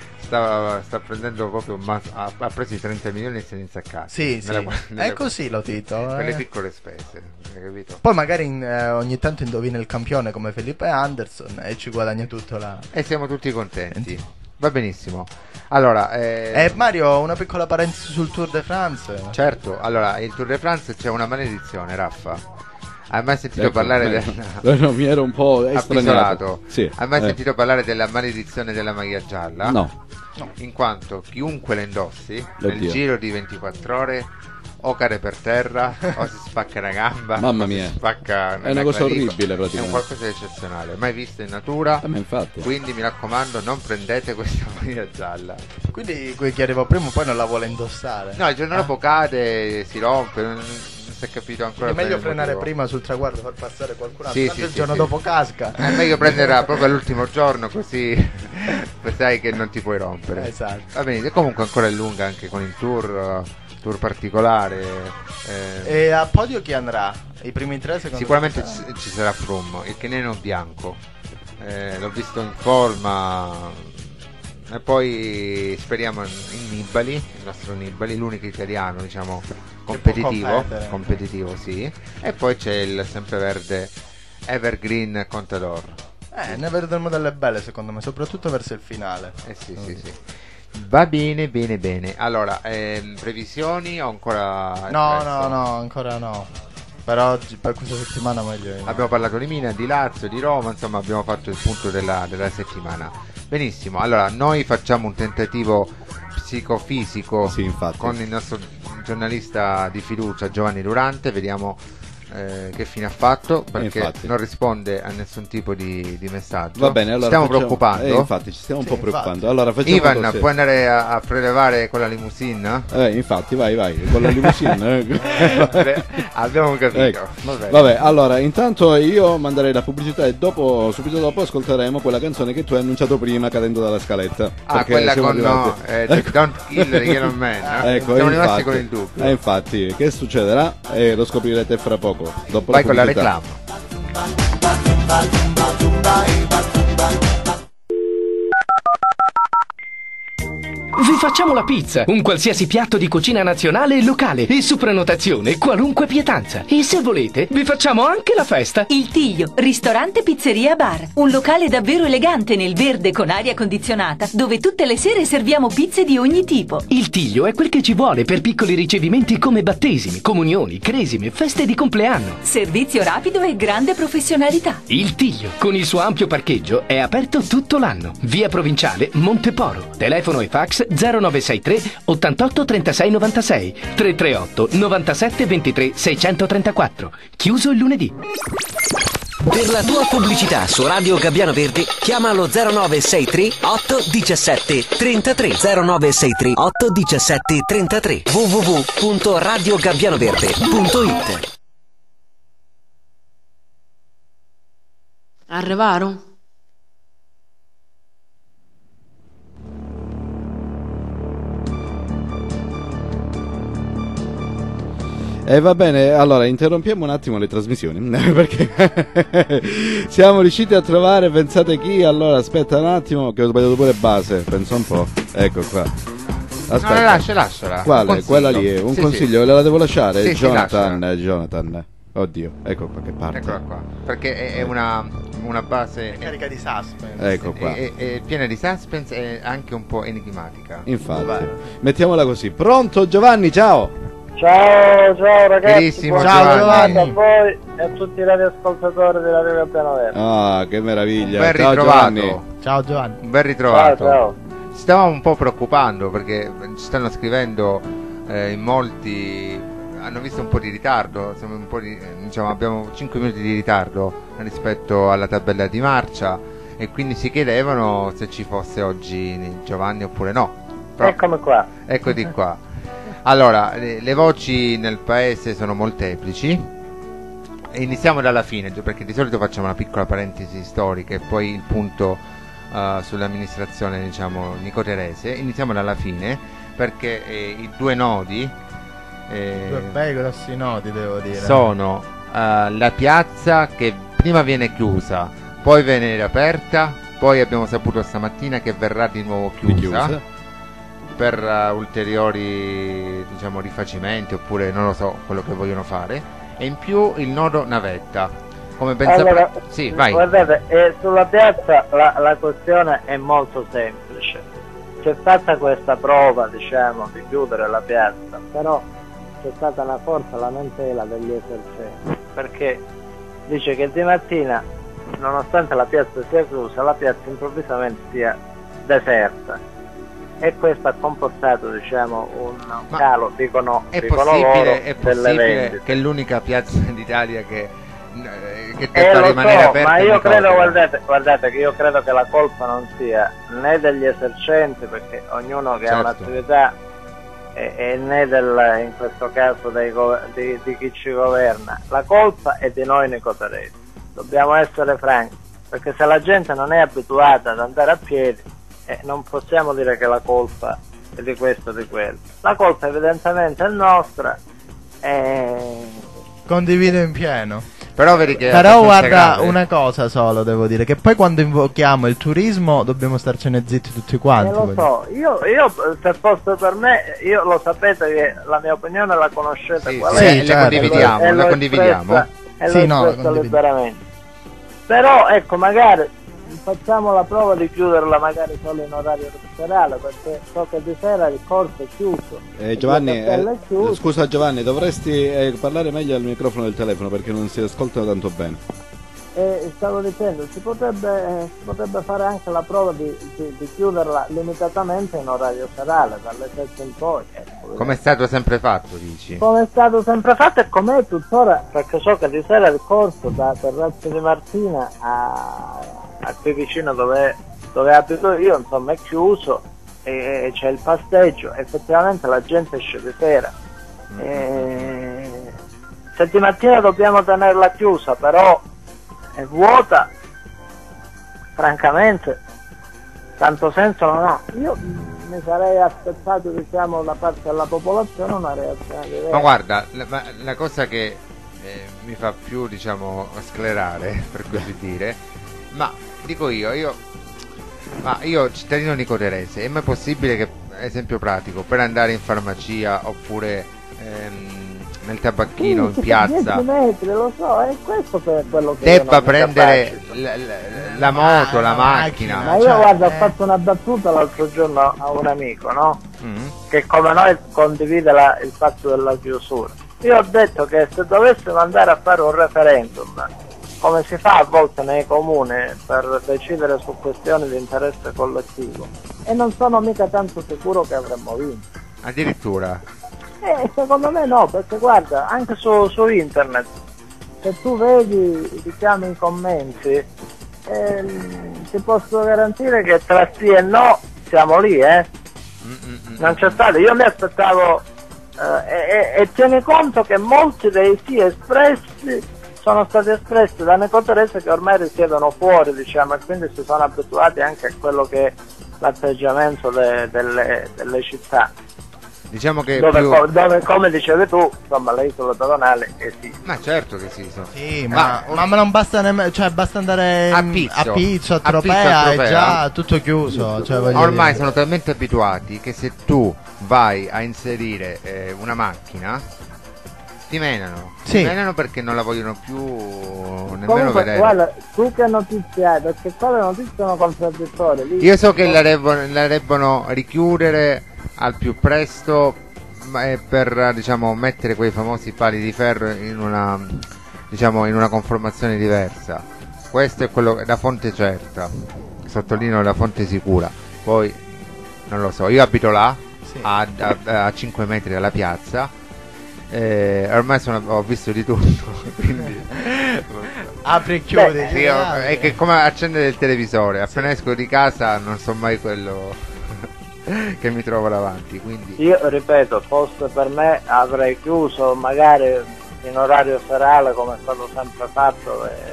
sta, sta prendendo proprio, un mas- ha, ha preso i trenta milioni e se ne a casa. Sì, sì, nella, nella, è così Lotito. Per le eh. piccole spese, hai capito? Poi magari in, eh, ogni tanto indovina il campione come Felipe Anderson e ci guadagna tutto là. E siamo tutti contenti. Va benissimo. Allora, eh... eh, Mario, una piccola parentesi sul Tour de France. Certo, allora, il Tour de France c'è una maledizione, Raffa. Hai mai sentito ecco, parlare eh, del... no, mi ero un po' estraniato. Sì, Hai mai eh. sentito parlare della maledizione della maglia gialla? No. No. In quanto chiunque la indossi, Oddio. nel giro di ventiquattro ore o cade per terra o si spacca una gamba, Mamma o mia. si spacca È una cosa clavicola. orribile praticamente. È un qualcosa di eccezionale, mai visto in natura. Eh, ma infatti. Quindi mi raccomando, non prendete questa maglia gialla. Quindi chi arriva prima poi non la vuole indossare. No, il giorno dopo cade, si rompe, non, non si è capito ancora. È meglio bene il frenare motivo. prima sul traguardo, far passare qualcun altro. Sì, Tanto sì, il sì, giorno sì. dopo casca. È meglio prenderla proprio all'ultimo giorno, così sai che non ti puoi rompere. Esatto. Va bene, comunque ancora è lunga anche con il tour, tour particolare. eh, E a podio chi andrà? I primi tre secondo Sicuramente te? ci, ci sarà Froome, il keniano bianco. Eh, l'ho visto in forma. E poi speriamo in Nibali, il nostro Nibali, l'unico italiano, diciamo, competitivo, competere. competitivo sì. E poi c'è il sempreverde Evergreen Contador. Eh, ne vedono delle belle secondo me, soprattutto verso il finale. Eh sì, sì, sì. Va bene, bene, bene. Allora, ehm, previsioni o ancora... No, presto? no, no, ancora no. Per oggi, per questa settimana meglio. io. Abbiamo parlato di Milan, di Lazio, di Roma, insomma abbiamo fatto il punto della, della settimana. Benissimo, allora noi facciamo un tentativo psicofisico Sì, infatti. con il nostro giornalista di fiducia Giovanni Durante, vediamo eh, che fine ha fatto, perché infatti. non risponde a nessun tipo di, di messaggio. Va bene, allora stiamo facciamo- preoccupando. eh, infatti, ci stiamo un Sì, po' infatti. preoccupando. Allora, facciamo Ivan, così. puoi andare a, a prelevare con la limousine? Eh, infatti, vai, vai, con la limousine. eh. Beh, abbiamo capito. Ecco. Va bene. Vabbè, allora, intanto io manderei la pubblicità e dopo, subito dopo, ascolteremo quella canzone che tu hai annunciato prima cadendo dalla scaletta. Ah, perché quella siamo con no, arrivati- eh, Ecco. Don't Kill the Yellow Man. eh? Ecco, Siamo infatti, rimasti con il dubbio. eh, infatti, che succederà? Eh, lo scoprirete fra poco. Dopo Vai con la pubblicità. reclama. Vi facciamo la pizza, un qualsiasi piatto di cucina nazionale e locale e su prenotazione qualunque pietanza. E se volete, vi facciamo anche la festa. Il Tiglio, ristorante pizzeria bar, un locale davvero elegante nel verde con aria condizionata, dove tutte le sere serviamo pizze di ogni tipo. Il Tiglio è quel che ci vuole per piccoli ricevimenti come battesimi, comunioni, cresime, feste di compleanno. Servizio rapido e grande professionalità. Il Tiglio, con il suo ampio parcheggio, è aperto tutto l'anno. Via Provinciale, Monteporo. Telefono e fax zero nove sei tre ottantotto trentasei novantasei tre tre otto novantasette ventitré seicentotrentaquattro. Chiuso il lunedì. Per la tua pubblicità su Radio Gabbiano Verde chiama lo zero nove sei tre otto uno sette tre tre zero nove sei tre otto uno sette tre tre w w w punto radio gabbiano verde punto it. Arrivarono? E va bene, allora interrompiamo un attimo le trasmissioni perché siamo riusciti a trovare, pensate chi? Allora aspetta un attimo che ho sbagliato pure base, pensa un po', ecco qua. Aspetta. No, lascia, lasciala. Quale? Un Quella lì, consiglio. un Sì, consiglio, sì. la devo lasciare? Sì, sì, Jonathan, lasciala. Jonathan. Oddio, ecco qua che parte. Eccola qua, perché è, è una, una base Carica di suspense. Ecco qua. È, è- è piena di suspense e anche un po' enigmatica. Infatti, Vai. mettiamola così. Pronto Giovanni, ciao! Ciao, ciao ragazzi, Carissimo buona Giovanni. giornata a voi e a tutti i radioascoltatori della Radio Gabbiano Verde. Ah, che meraviglia! Ben Ciao ritrovato. Giovanni! Ciao Giovanni. Un ben ritrovato. Ciao, ciao. Ci stavamo un po' preoccupando perché ci stanno scrivendo eh, in molti, hanno visto un po' di ritardo, siamo un po' di, eh, diciamo, abbiamo cinque minuti di ritardo rispetto alla tabella di marcia e quindi si chiedevano se ci fosse oggi Giovanni oppure no. Però, eccomi qua. Eccoti qua. Allora, le, le voci nel paese sono molteplici. Iniziamo dalla fine, perché di solito facciamo una piccola parentesi storica e poi il punto uh, sull'amministrazione, diciamo, nicoterese. Iniziamo dalla fine, perché eh, i due nodi eh, due bei grossi nodi, devo dire, sono uh, la piazza che prima viene chiusa, poi viene riaperta, poi abbiamo saputo stamattina che verrà di nuovo chiusa, chiusa. per uh, ulteriori, diciamo, rifacimenti, oppure non lo so quello che vogliono fare. E in più il nodo navetta, come ben allora, sapete. Sì, vai. Guardate, eh, sulla piazza la, la questione è molto semplice. C'è stata questa prova, diciamo, di chiudere la piazza, però c'è stata una forte lamentela degli esercenti, perché dice che di mattina, nonostante la piazza sia chiusa, la piazza improvvisamente sia deserta. E questo ha comportato, diciamo, un Ma calo, dicono, è dicono possibile, loro, è delle possibile vendite. che è l'unica piazza d'Italia che, eh, che Eh, tenta lo di rimanere so, aperta. ma io Nicosia. credo, guardate, guardate che io credo che la colpa non sia né degli esercenti, perché ognuno che Certo. ha un'attività, e, e né del, in questo caso dei go- di, di chi ci governa. La colpa è di noi nicoteresi, dobbiamo essere franchi, perché se la gente non è abituata ad andare a piedi, eh, non possiamo dire che la colpa è di questo o di quello. La colpa evidentemente è nostra. E... Condivido in pieno. Però vedi che è Però abbastanza guarda, grave. una cosa solo devo dire, che poi quando invochiamo il turismo dobbiamo starcene zitti tutti quanti. Eh, lo voglio- so, io, io se fosse per me, io lo sapete che la mia opinione la conoscete, Sì, qual sì, è? le E l'ho- condividiamo, e l'ho la condividiamo. espressa- E Sì, l'ho no, la espressa condivido. liberamente. Però ecco, magari facciamo la prova di chiuderla magari solo in orario serale, perché so che di sera il corso è chiuso. Eh, Giovanni, il castello eh, è chiuso. scusa Giovanni, dovresti eh, parlare meglio al microfono del telefono perché non si ascolta tanto bene. E stavo dicendo, si potrebbe, eh, si potrebbe fare anche la prova di, di, di chiuderla limitatamente in orario serale, dalle sette in poi. Ecco, Come è stato sempre fatto, dici? come è stato sempre fatto e com'è tuttora, perché so che di sera il corso da Terrazzo di Martina a, a qui vicino dove, dove abito io, insomma, è chiuso e, e c'è il pasteggio, effettivamente la gente esce di sera. E, se di mattina dobbiamo tenerla chiusa, però è vuota, francamente tanto senso non ha. Io mi sarei aspettato, diciamo, da parte della popolazione una reazione diversa. Ma guarda, la, ma la cosa che eh, mi fa più, diciamo, sclerare, per così dire, ma dico io, io, ma io cittadino nicoterese, è mai possibile che, esempio pratico, per andare in farmacia oppure ehm, nel tabacchino, in piazza, dieci metri, lo so, è questo per quello che debba io non mi prendere capacito. la, la, la moto, la macchina? Ma io, cioè, guarda, ho eh. fatto una battuta l'altro giorno a un amico, no? Mm. Che come noi condivide la- il fatto della chiusura. Io ho detto che se dovessimo andare a fare un referendum, come si fa a volte nei comuni per decidere su questioni di interesse collettivo, e non sono mica tanto sicuro che avremmo vinto. Addirittura. Eh, secondo me no, perché guarda, anche su, su internet, se tu vedi, diciamo, i commenti, ehm, ti posso garantire che tra sì e no siamo lì, eh. Non c'è stato, io mi aspettavo, eh, e, e, e tieni conto che molti dei sì espressi sono stati espressi da nicoteresi che ormai risiedono fuori, diciamo, e quindi si sono abituati anche a quello che è l'atteggiamento de- delle, delle città. Diciamo che Dove, più... co- dove, come dicevi tu, insomma, le isole pedonali esiste. Ma certo che sì, so. Sì, ma, ma, ma non basta nemmeno, cioè basta andare A mm, Pizzo. a Pizzo, a A Tropea, Pizzo, a è Tropea. già tutto chiuso. Cioè, voglio Ormai dire. sono talmente abituati che se tu vai a inserire eh, una macchina ti menano. Sì. Ti menano perché non la vogliono più nemmeno Comunque, vedere. guarda, tu che notizie hai? Perché qua le notizie sono contraddittorie. Lì- Io so che la debbono, la debbono richiudere al più presto, ma è per, diciamo, mettere quei famosi pali di ferro in una, diciamo, in una conformazione diversa. Questo è quello, la fonte certa, sottolineo la fonte sicura. Poi non lo so, io abito là, Sì. a, a, a cinque metri dalla piazza. Eh, ormai sono, ho visto di tutto, quindi Apri e chiudi. Beh, sì, io- è che come accendere il televisore, appena esco di casa non so mai quello. che mi trovo davanti, quindi io ripeto, forse per me avrei chiuso magari in orario serale come è stato sempre fatto e,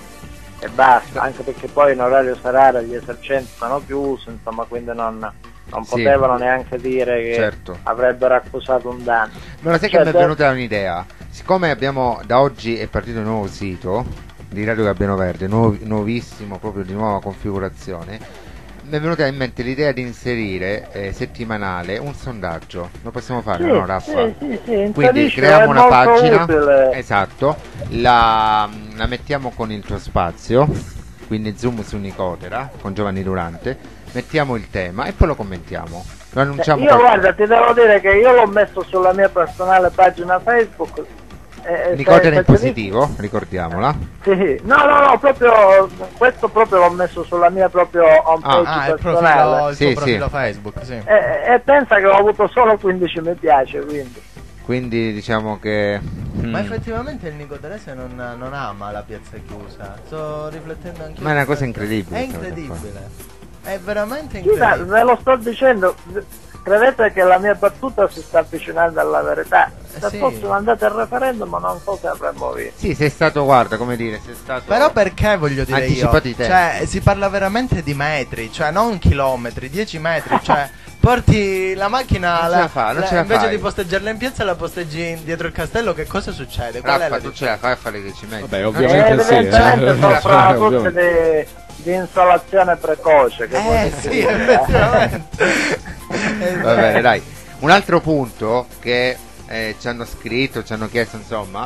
e basta, anche perché poi in orario serale gli esercenti sono chiusi, insomma, quindi non, non Sì. potevano neanche dire che Certo. avrebbero accusato un danno. Ma lo sai Cioè, che mi è de- venuta un'idea? Siccome abbiamo da oggi è partito un nuovo sito di Radio Gabbiano Verde, nuov- nuovissimo, proprio di nuova configurazione, mi è venuta in mente l'idea di inserire eh, settimanale un sondaggio. Lo possiamo fare, Sì, no, Raffa? sì, sì, sì, Quindi inserisci, creiamo è una molto pagina, utile. esatto, la, la mettiamo con il tuo spazio, quindi zoom su Nicotera con Giovanni Durante, mettiamo il tema e poi lo commentiamo. Lo annunciamo. io qualcosa. guarda, ti devo dire che io l'ho messo sulla mia personale pagina Facebook. e- e Nicotera se- in se- positivo, ricordiamola. Sì, no, no, no, proprio questo proprio l'ho messo sulla mia proprio homepage Ah, il personale. profilo, il Sì, tuo sì. profilo Facebook, sì. E, e pensa che ho avuto solo quindici mi piace, quindi. Quindi diciamo che Ma mm, effettivamente il nicoterese non, non ama la piazza chiusa. Sto riflettendo anche. Ma è una cosa incredibile È questa cosa qua. incredibile. È veramente Sì, ma incredibile. ve lo sto dicendo, credete che la mia battuta si sta avvicinando alla verità. Se sì. fossimo andati al referendum non so se avremmo vinto. Sì, sei stato, guarda, come dire, sei stato Però perché voglio dire io? anticipato i tempi. Cioè, si parla veramente di metri, cioè non chilometri, dieci metri, cioè porti la macchina, Non ce la- la fa, non la- ce la invece fai. di posteggiarla in piazza la posteggi dietro il castello, che cosa succede? Qual è Raffa, la tu ce la fai a fare dieci metri? Vabbè, E ovviamente sì. evidentemente eh. soffrono tutti Ovviamente. di, di insolazione precoce. Che Eh vuol sì, dire, eh. effettivamente. Va bene, dai. Un altro punto che eh, ci hanno scritto, ci hanno chiesto, insomma,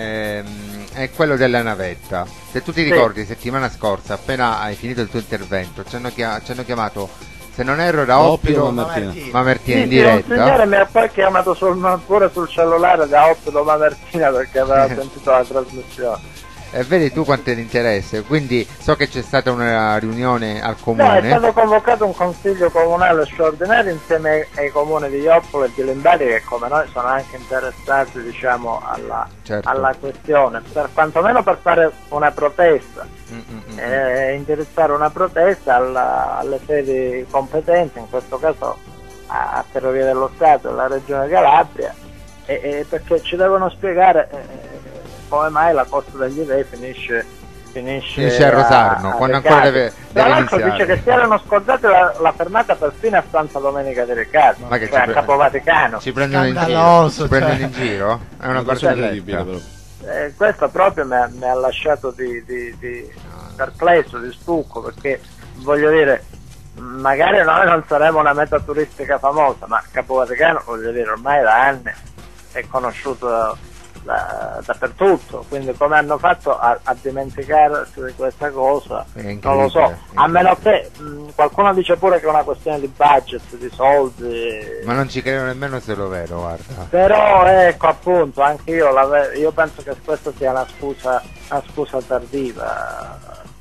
ehm, è quello della navetta. Se tu ti Sì. ricordi, settimana scorsa, appena hai finito il tuo intervento, ci hanno, chia- ci hanno chiamato, se non erro, da Oppio Oppido Mamertina. Mamertina Sì, in sì, un diretta. signore mi ha poi chiamato sul, pure sul cellulare da Oppido Mamertina perché aveva sentito la trasmissione. E vedi tu quanto è l'interesse. Quindi so che c'è stata una riunione al No, è comune. stato convocato un consiglio comunale straordinario insieme ai, ai comuni di Ioppolo e di Lembari che come noi sono anche interessati, diciamo, alla, Certo. alla questione, per quantomeno per fare una protesta, Mm, mm, mm. eh, indirizzare una protesta alla- alle sedi competenti, in questo caso a, a Ferrovie dello Stato e alla Regione Calabria, e, e perché ci devono spiegare eh, come mai la Costa degli Dei finisce finisce, Finisce a Rosarno, a quando Recate. ancora deve- Tra deve l'altro iniziare. dice che si erano scordati la, la fermata perfino a Santa Domenica di Recate, Ma che cioè a pre- Capo Vaticano. Ci prendono in giro? Scandaloso, Ci prendono cioè. in giro? È una cosa incredibile, barzelletta. però. Eh, questo proprio mi ha, mi ha lasciato di, di, di perplesso, di stucco, perché voglio dire, magari noi non saremo una meta turistica famosa, ma Capo Vaticano, voglio dire, ormai da anni è conosciuto da- dappertutto, quindi come hanno fatto a, a dimenticarsi di questa cosa, È non lo so, incredibile, a meno che mh, qualcuno dice pure che è una questione di budget, di soldi. Ma non ci credo nemmeno se lo vedo, guarda. Però ecco appunto, anche io, la ve- io penso che questa sia una scusa, una scusa tardiva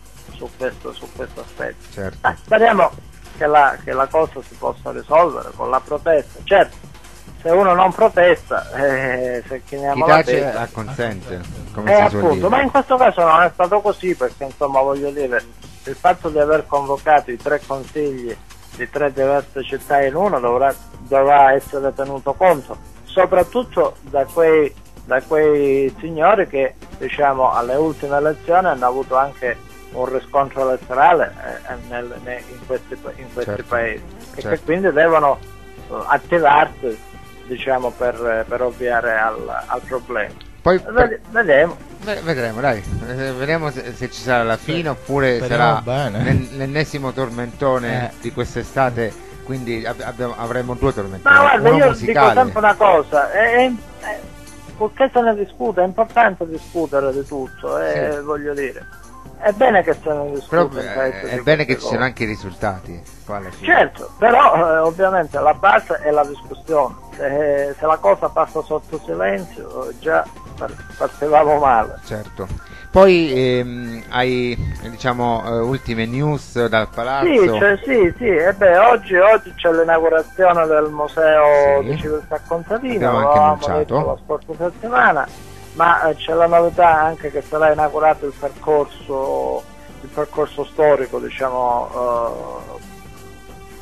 su questo, su questo aspetto. Certo. Ah, speriamo che la, che la cosa si possa risolvere con la protesta. Certo, se uno non protesta, eh, se Chi chiniamo la tace testa. acconsente, come Eh, si suol appunto, dire. ma in questo caso non è stato così, perché insomma voglio dire, il fatto di aver convocato i tre consigli di tre diverse città in uno dovrà, dovrà essere tenuto conto, soprattutto da quei, da quei signori che, diciamo, alle ultime elezioni hanno avuto anche un riscontro elettorale eh, nel- ne- in questi, in questi Certo, paesi e certo. che quindi devono eh, attivarsi, diciamo, per, per ovviare al, al problema. Poi Ved- Vedremo. Ve- vedremo, dai. Eh, Vedremo se, se ci sarà la fine oppure speriamo sarà bene. l'en- l'ennesimo tormentone Eh. di quest'estate. Quindi ab- abbiamo- avremo due tormentoni. Ma guarda, uno io musicale. dico sempre una cosa, è, è- è- purché se ne discute, è importante discutere di tutto, eh, Sì. voglio dire. È bene che se ne Però discute. in eh, paese è di bene che queste ci siano cose. anche i risultati. qua alla fine. Certo, però eh, ovviamente la base è la discussione. Se, se la cosa passa sotto silenzio, già par- partivamo male. Certo. Poi ehm, hai diciamo eh, ultime news dal palazzo. Sì, cioè, sì, sì, e beh, oggi, oggi c'è l'inaugurazione del Museo Sì. di Civiltà Contadina, Abbiamo lo anche avevamo annunciato. detto la scorsa settimana, ma eh, c'è la novità anche che sarà inaugurato il percorso, il percorso storico, diciamo, eh,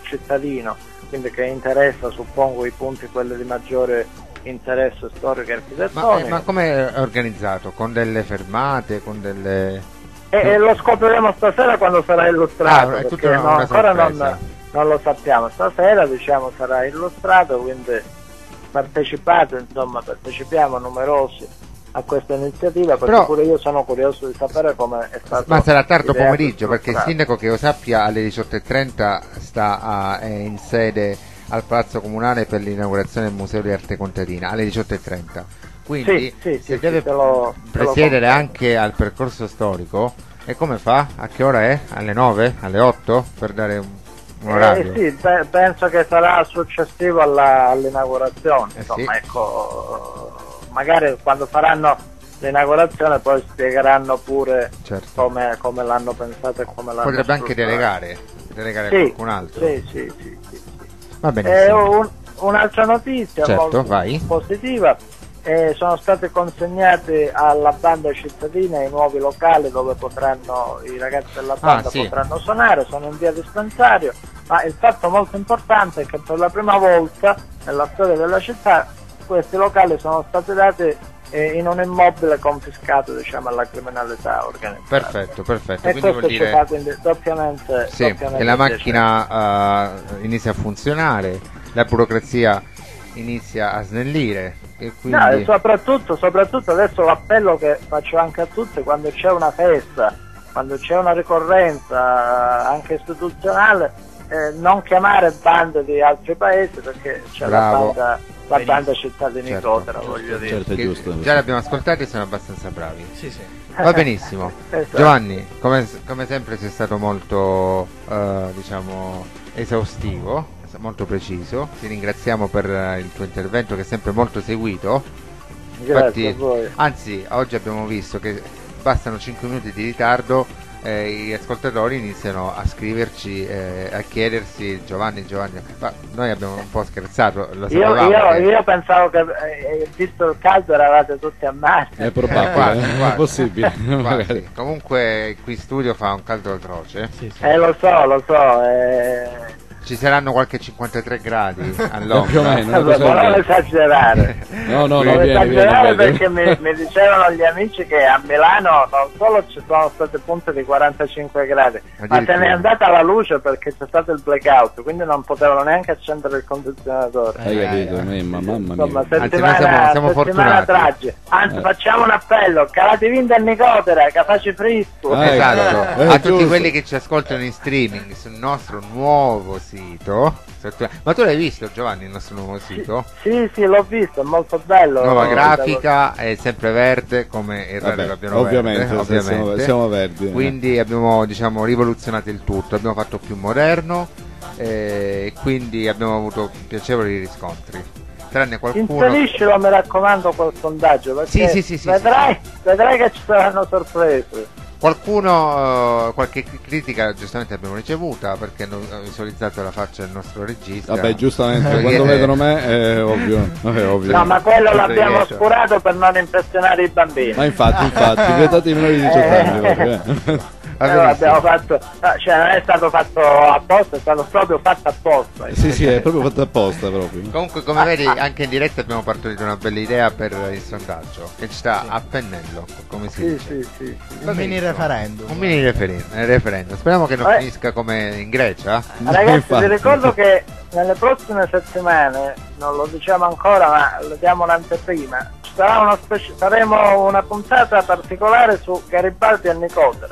cittadino, quindi che interessa, suppongo, i punti quelli di maggiore interesse storico e architettonico. Ma, eh, ma come è organizzato? Con delle fermate, con delle... E, e lo scopriremo stasera quando sarà illustrato, Ah, è perché tutta una- no, una ancora non, sorpresa. non lo sappiamo. Stasera, diciamo, sarà illustrato, quindi partecipate, insomma, partecipiamo numerosi a questa iniziativa, perché Però- pure io sono curioso di sapere come è stato. Ma sarà tardo ideato e pomeriggio, perché il strutturato. sindaco, che io sappia, alle diciotto e trenta sta a- è in sede al Palazzo Comunale per l'inaugurazione del Museo di Arte Contadina, alle diciotto e trenta. Quindi Sì, sì, se sì, deve sì, te lo- te lo presiedere confermo. anche al percorso storico, e come fa? A che ora è? Alle nove? Alle otto? Per dare un, un orario? Eh, sì, pe- penso che sarà successivo alla- all'inaugurazione, Eh, insomma, sì. ecco, magari quando faranno l'inaugurazione poi spiegheranno pure Certo. come, come l'hanno pensato e come l'hanno Potrebbe anche strutturato. delegare, delegare a Sì, qualcun altro. sì, sì, sì, sì. Va Eh, benissimo. un- un'altra notizia Certo, molto vai. positiva, eh, sono state consegnate alla banda cittadina i nuovi locali dove potranno i ragazzi della banda Ah, sì. potranno suonare, sono in via dispensario, ma il fatto molto importante è che per la prima volta nella storia della città questi locali sono stati dati eh, in un immobile confiscato, diciamo, alla criminalità organizzata. Perfetto, perfetto. E Quindi vuol questo ci dire... fa quindi doppiamente, Sì, doppiamente che la piacere. macchina eh, inizia a funzionare, la burocrazia inizia a snellire e quindi... No, e soprattutto, soprattutto adesso l'appello che faccio anche a tutti, quando c'è una festa, quando c'è una ricorrenza anche istituzionale, eh, non chiamare bande di altri paesi, perché c'è la Bravo. banda, la banda città di Certo. Nicotera, voglio dire. Certo, è che giusto. già l'abbiamo ascoltato e sono abbastanza bravi. Sì, sì. Va benissimo. Esatto. Giovanni, come, come sempre sei stato molto eh, diciamo esaustivo, molto preciso. Ti ringraziamo per eh, il tuo intervento, che è sempre molto seguito. Grazie a voi. Anzi, oggi abbiamo visto che bastano cinque minuti di ritardo, eh, gli ascoltatori iniziano a scriverci, eh, a chiedersi Giovanni, Giovanni, ma noi abbiamo un po' scherzato, lo Io, sapevamo io, che- io pensavo che, eh, visto il caldo, eravate tutti a mare. È probabile, Quasi, eh, quasi. è possibile. Quasi. Magari. Comunque qui in studio fa un caldo atroce. Eh, lo so, lo so. Eh... Ci saranno qualche cinquantatré gradi all'ombra. Più o meno, una Vabbè, cosa ma del non genere. esagerare. No, no, no, Non vieni, esagerare, vieni, perché mi, mi dicevano gli amici che a Milano non solo ci sono state punte di quarantacinque gradi, ma se Addirittura. n'è andata la luce perché c'è stato il blackout, quindi non potevano neanche accendere il condizionatore. Hai capito, Mimma, mamma Insomma, mia. Anzi, noi settimana, siamo- siamo settimana fortunati. tragica. Anzi, Eh. facciamo un appello: calati vinta a Nicotera, che facci frisco. Ah, Esatto, Eh, a tutti giusto. quelli che ci ascoltano in streaming sul nostro nuovo sito. Ma tu l'hai visto, Giovanni, il nostro nuovo sito? Sì, sì, l'ho visto, è molto bello. Nuova Eh, grafica, è sempre verde come il Radio Vabbè, Gabbiano ovviamente, Verde, se siamo- ovviamente. siamo verdi, eh. Quindi abbiamo, diciamo, rivoluzionato il tutto, abbiamo fatto più moderno eh, e quindi abbiamo avuto piacevoli riscontri. Tranne qualcuno... Inseriscilo, mi raccomando, quel sondaggio, perché Sì, sì, sì, sì, vedrai, vedrai che ci saranno sorprese. Qualcuno, eh, qualche critica giustamente abbiamo ricevuta, perché hanno visualizzato la faccia del nostro regista. Vabbè, giustamente, Perché- quando vedono me è ovvio. È ovvio. No, ma quello Sì, l'abbiamo sì. oscurato per non impressionare i bambini. Ma infatti, infatti, vietati i minori di diciotto anni. proprio, eh. Va Eh, benissimo. abbiamo fatto, no, cioè non è stato fatto apposta, è stato proprio fatto apposta. Sì, sì, è proprio fatto apposta proprio. Comunque, come vedi, anche in diretta abbiamo partorito una bella idea per il sondaggio, che ci sta a pennello, come si Sì, dice. sì, sì, sì. Va Un mini benissimo. referendum. Un mini referen- referendum. Speriamo che non Eh. finisca come in Grecia. Ragazzi, Infatti. vi ricordo che nelle prossime settimane, non lo diciamo ancora, ma lo diamo un'anteprima, ci sarà una specie, faremo una puntata particolare su Garibaldi e Nicotera.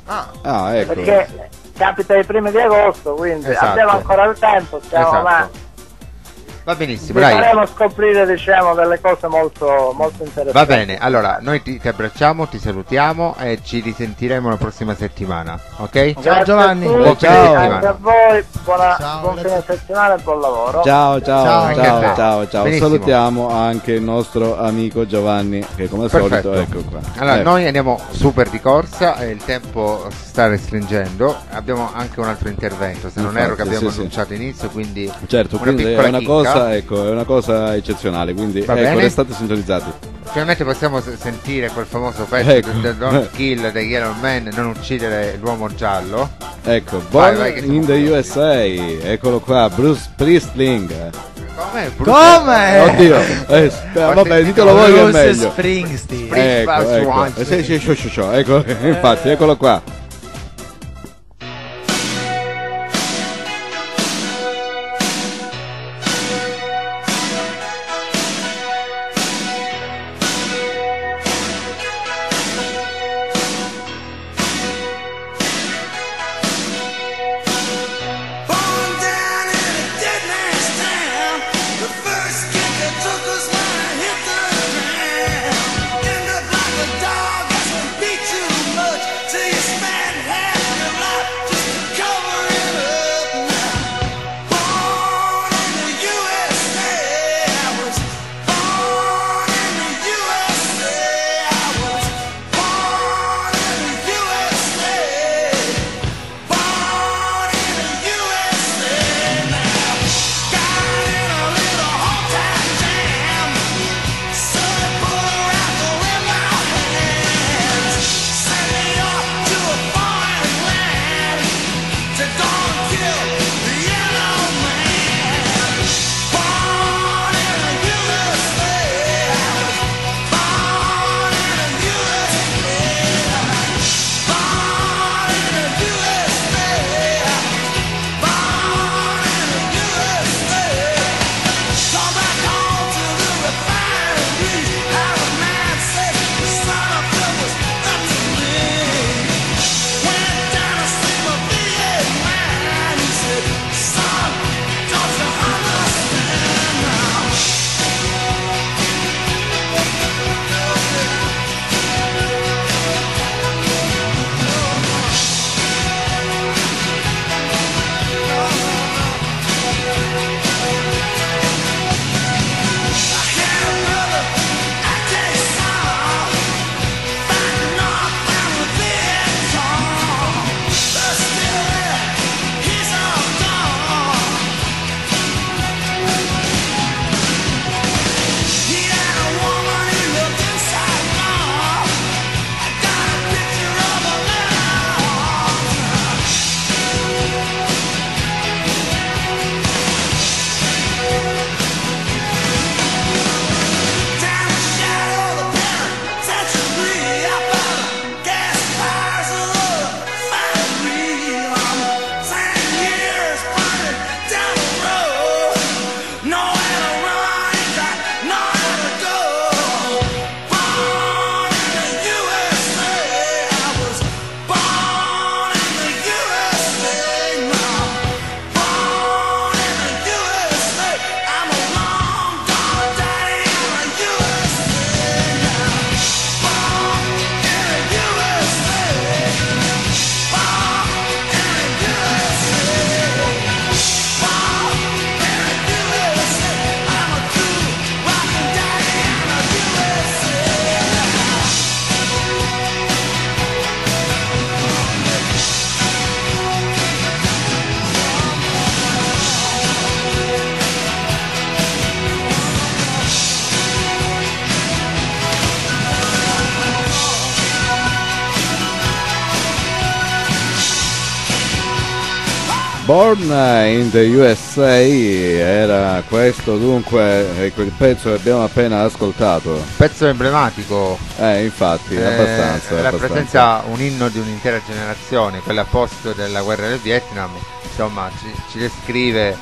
Ah, ecco. Perché capita ai primi di agosto, quindi Esatto. abbiamo ancora il tempo, stiamo Esatto. ma Va benissimo, vi dai. faremo scoprire, diciamo, delle cose molto, molto interessanti. Va bene, allora noi ti, ti abbracciamo, ti salutiamo e ci risentiremo la prossima settimana, ok? Grazie Giovanni. a tutti, Buon fine Ciao. settimana. anche a voi, buona, Ciao, buon grazie. fine settimana e buon lavoro. Ciao, ciao, Ciao, ciao, anche a te. ciao, ciao. Benissimo. Salutiamo anche il nostro amico Giovanni, che come al Perfetto. solito, ecco qua. Allora, Eh, noi andiamo super di corsa e il tempo si sta restringendo. Abbiamo anche un altro intervento, se non Infatti, erro, che abbiamo sì, sì. annunciato inizio, quindi Certo, una quindi è piccola una chicca. cosa, ecco, è una cosa eccezionale, quindi Va ecco, bene. restate sintonizzati. Finalmente possiamo s- sentire quel famoso pezzo Ecco. del Don't Kill the Yellow Man, non uccidere l'uomo giallo. Ecco, Born vai, vai, in the U S A, eccolo qua, Bruce Springsteen. Come? Come? Oddio, eh, spera, vabbè, ditelo voi che è Bruce meglio. Springsteen. Ecco, ecco. Eh, sì, sì, sì, sì, sì, ecco, infatti, eccolo qua. Born in the U S A era questo dunque quel pezzo che abbiamo appena ascoltato. Pezzo emblematico. Eh, infatti, eh, abbastanza. Rappresenta abbastanza. Un inno di un'intera generazione, quella post della guerra del Vietnam. Insomma, ci, ci descrive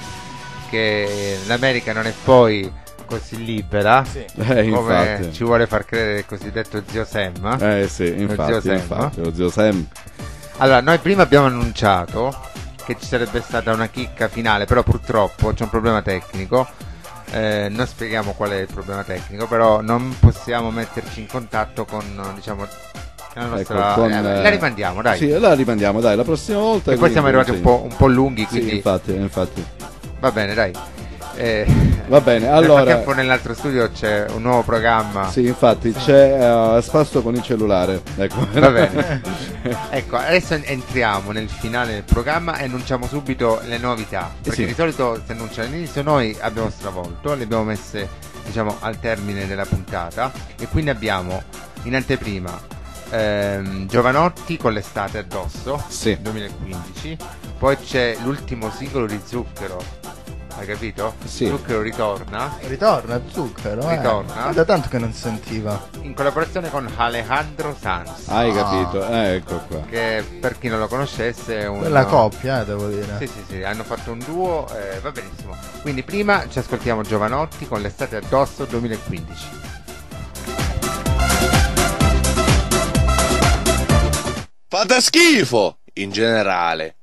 che l'America non è poi così libera, sì. eh, come infatti. Ci vuole far credere il cosiddetto zio Sam. Eh sì, infatti, lo zio Sam, infatti, lo zio Sam. Allora, noi prima abbiamo annunciato che ci sarebbe stata una chicca finale, però purtroppo c'è un problema tecnico, eh, non spieghiamo qual è il problema tecnico, però non possiamo metterci in contatto con, diciamo, la nostra... Ecco, con, eh, la rimandiamo, dai. Sì, la rimandiamo, dai, la prossima volta. E poi siamo arrivati un po', un po' lunghi, quindi... Sì, infatti, infatti. Va bene, dai. Eh, Va bene, allora. Nel frattempo nell'altro studio c'è un nuovo programma. Sì, infatti c'è uh, spasto con il cellulare. Ecco. Va bene. Ecco, adesso entriamo nel finale del programma e annunciamo subito le novità. Perché sì. Di solito si annuncia all'inizio, noi abbiamo stravolto, le abbiamo messe, diciamo, al termine della puntata. E quindi abbiamo in anteprima ehm, Giovanotti con l'estate addosso, sì. duemilaquindici. Poi c'è l'ultimo singolo di Zucchero. Hai capito? Sì. Zucchero ritorna. Ritorna Zucchero, eh. Ritorna. È da tanto che non si sentiva. In collaborazione con Alejandro Sanz. Hai Ah. capito? Eh, ecco qua. Che per chi non lo conoscesse è un... Quella coppia, eh, devo dire. Sì, sì, sì, hanno fatto un duo, eh, va benissimo. Quindi prima ci ascoltiamo Giovanotti con l'estate addosso duemilaquindici. Fate schifo, in generale.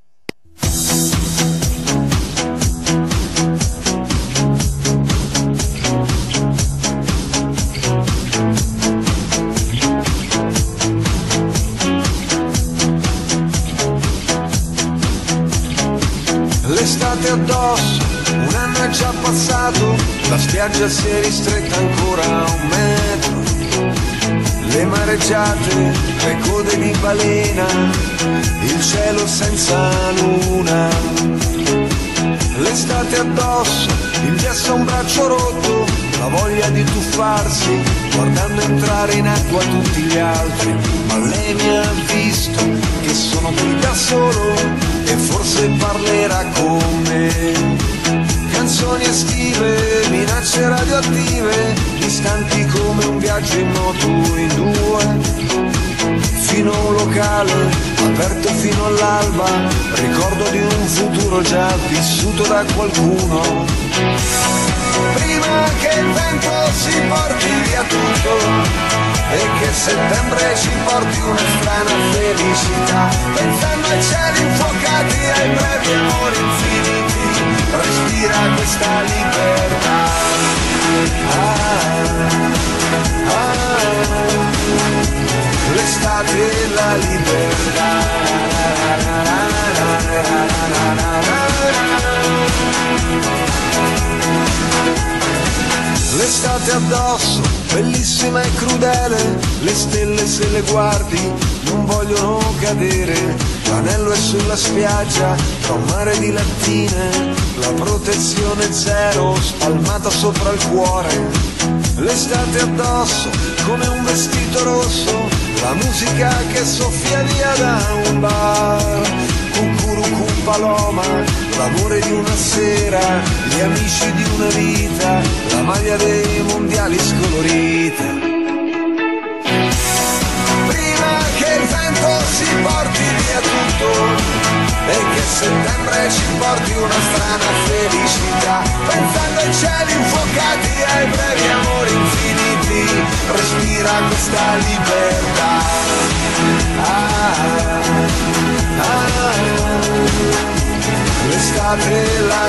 L'estate addosso, un anno è già passato, la spiaggia si è ristretta ancora a un metro, le mareggiate, le code di balena, il cielo senza luna. L'estate addosso, il gesso a un braccio rotto, la voglia di tuffarsi, guardando entrare in acqua tutti gli altri, ma lei mi ha visto che sono qui da solo e forse parlerà con me. Canzoni estive, minacce radioattive, distanti come un viaggio in moto in due, fino a un locale aperto fino all'alba, ricordo di un futuro già vissuto da qualcuno. Prima che il vento si porti via tutto e che settembre ci porti una strana felicità, pensando ai cieli infuocati, ai brevi amori infiniti, respira questa libertà. Ah, ah, l'estate e la libertà. L'estate addosso, bellissima e crudele, le stelle se le guardi non vogliono cadere, l'anello è sulla spiaggia, tra un mare di lattine, la protezione zero spalmata sopra il cuore. L'estate addosso, come un vestito rosso, la musica che soffia via da un bar, cucurucum paloma, l'amore di una sera, gli amici di una vita, la maglia dei mondiali scolorita. Prima che il vento si porti via tutto e che settembre ci porti una strana felicità, pensando ai cieli infuocati, ai brevi amori infiniti, respira questa libertà. Ah, ah, l'estate e la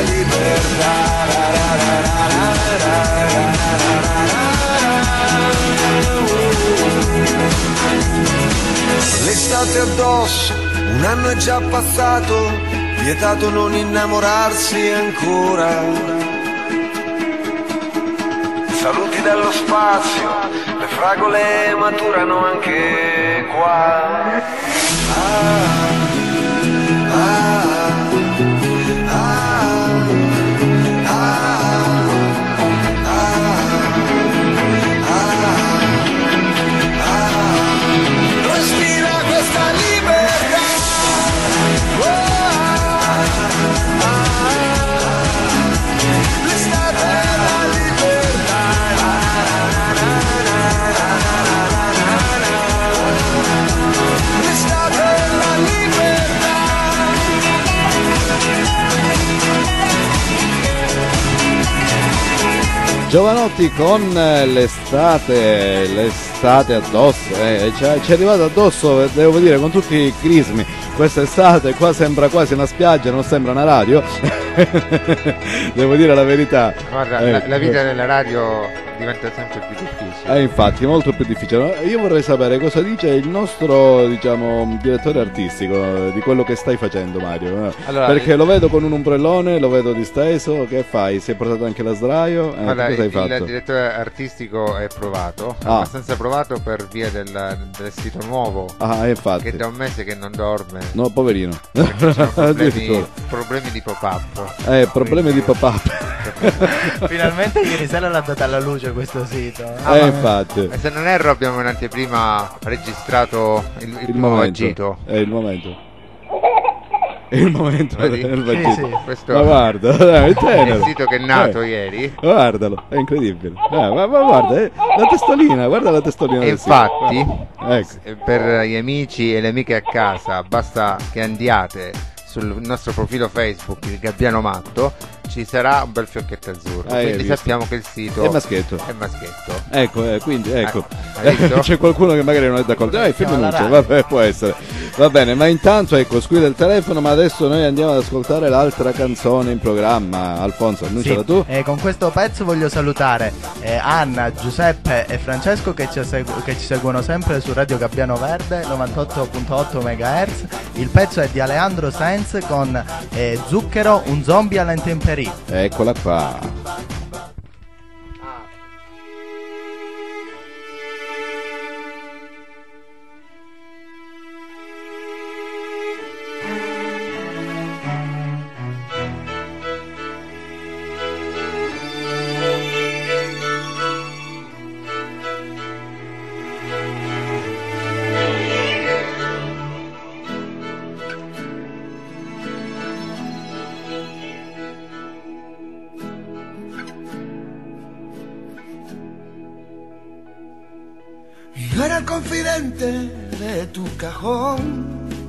libertà. L'estate addosso, un anno è già passato, vietato non innamorarsi ancora. Saluti dallo spazio, le fragole maturano anche qua. Ah, ah, Giovanotti con l'estate, l'estate addosso, eh, ci è arrivato addosso, devo dire, con tutti i crismi. Quest'estate qua sembra quasi una spiaggia, non sembra una radio. Devo dire la verità. Guarda, eh, la, la vita nella radio diventa sempre più difficile. Eh, infatti, molto più difficile. Io vorrei sapere cosa dice il nostro, diciamo, direttore artistico di quello che stai facendo, Mario. Allora, perché il... lo vedo con un ombrellone, lo vedo disteso. Che fai? Si è portato anche la sdraio? Eh, Guarda, cosa hai il, fatto? il direttore artistico è provato, ah. abbastanza provato per via del, del sito nuovo. Ah, infatti. Che da un mese che non dorme. No, poverino. Problemi, problemi di pop-up. Eh, problemi Quindi... di pop-up. Esatto. Finalmente ieri sera l'ha data alla luce questo sito. Ah, eh, infatti. E se non erro abbiamo in anteprima registrato il, il, Il primo momento. vagito. È il momento. È il momento Vedi? del vagito. Sì, sì. Questo Ma guarda, è tenero. il sito che è nato Eh, ieri. Guardalo, è incredibile. Eh, ma, ma guarda, eh, la testolina, guarda la testolina. E del sito. infatti, Ecco. eh, per gli amici e le amiche a casa, basta che andiate sul nostro profilo Facebook, il Gabbiano Matto, ci sarà un bel fiocchetto azzurro. Hai quindi visto? sappiamo che il sito È maschietto. È maschietto. Ecco, eh, quindi ecco. Eh, hai visto? C'è qualcuno che magari non è d'accordo. Eh, il film Siamo non alla c'è, radio. vabbè, può essere. Va bene, ma intanto ecco, squilla il telefono, ma adesso noi andiamo ad ascoltare l'altra canzone in programma. Alfonso, annunciala Sì, tu. e con questo pezzo voglio salutare eh, Anna, Giuseppe e Francesco che ci, segu- che ci seguono sempre su Radio Gabbiano Verde novantotto virgola otto megahertz. Il pezzo è di Alejandro Sainz con eh, Zucchero, un zombie alla intemperie. Eccola qua. Yo era el confidente de tu cajón.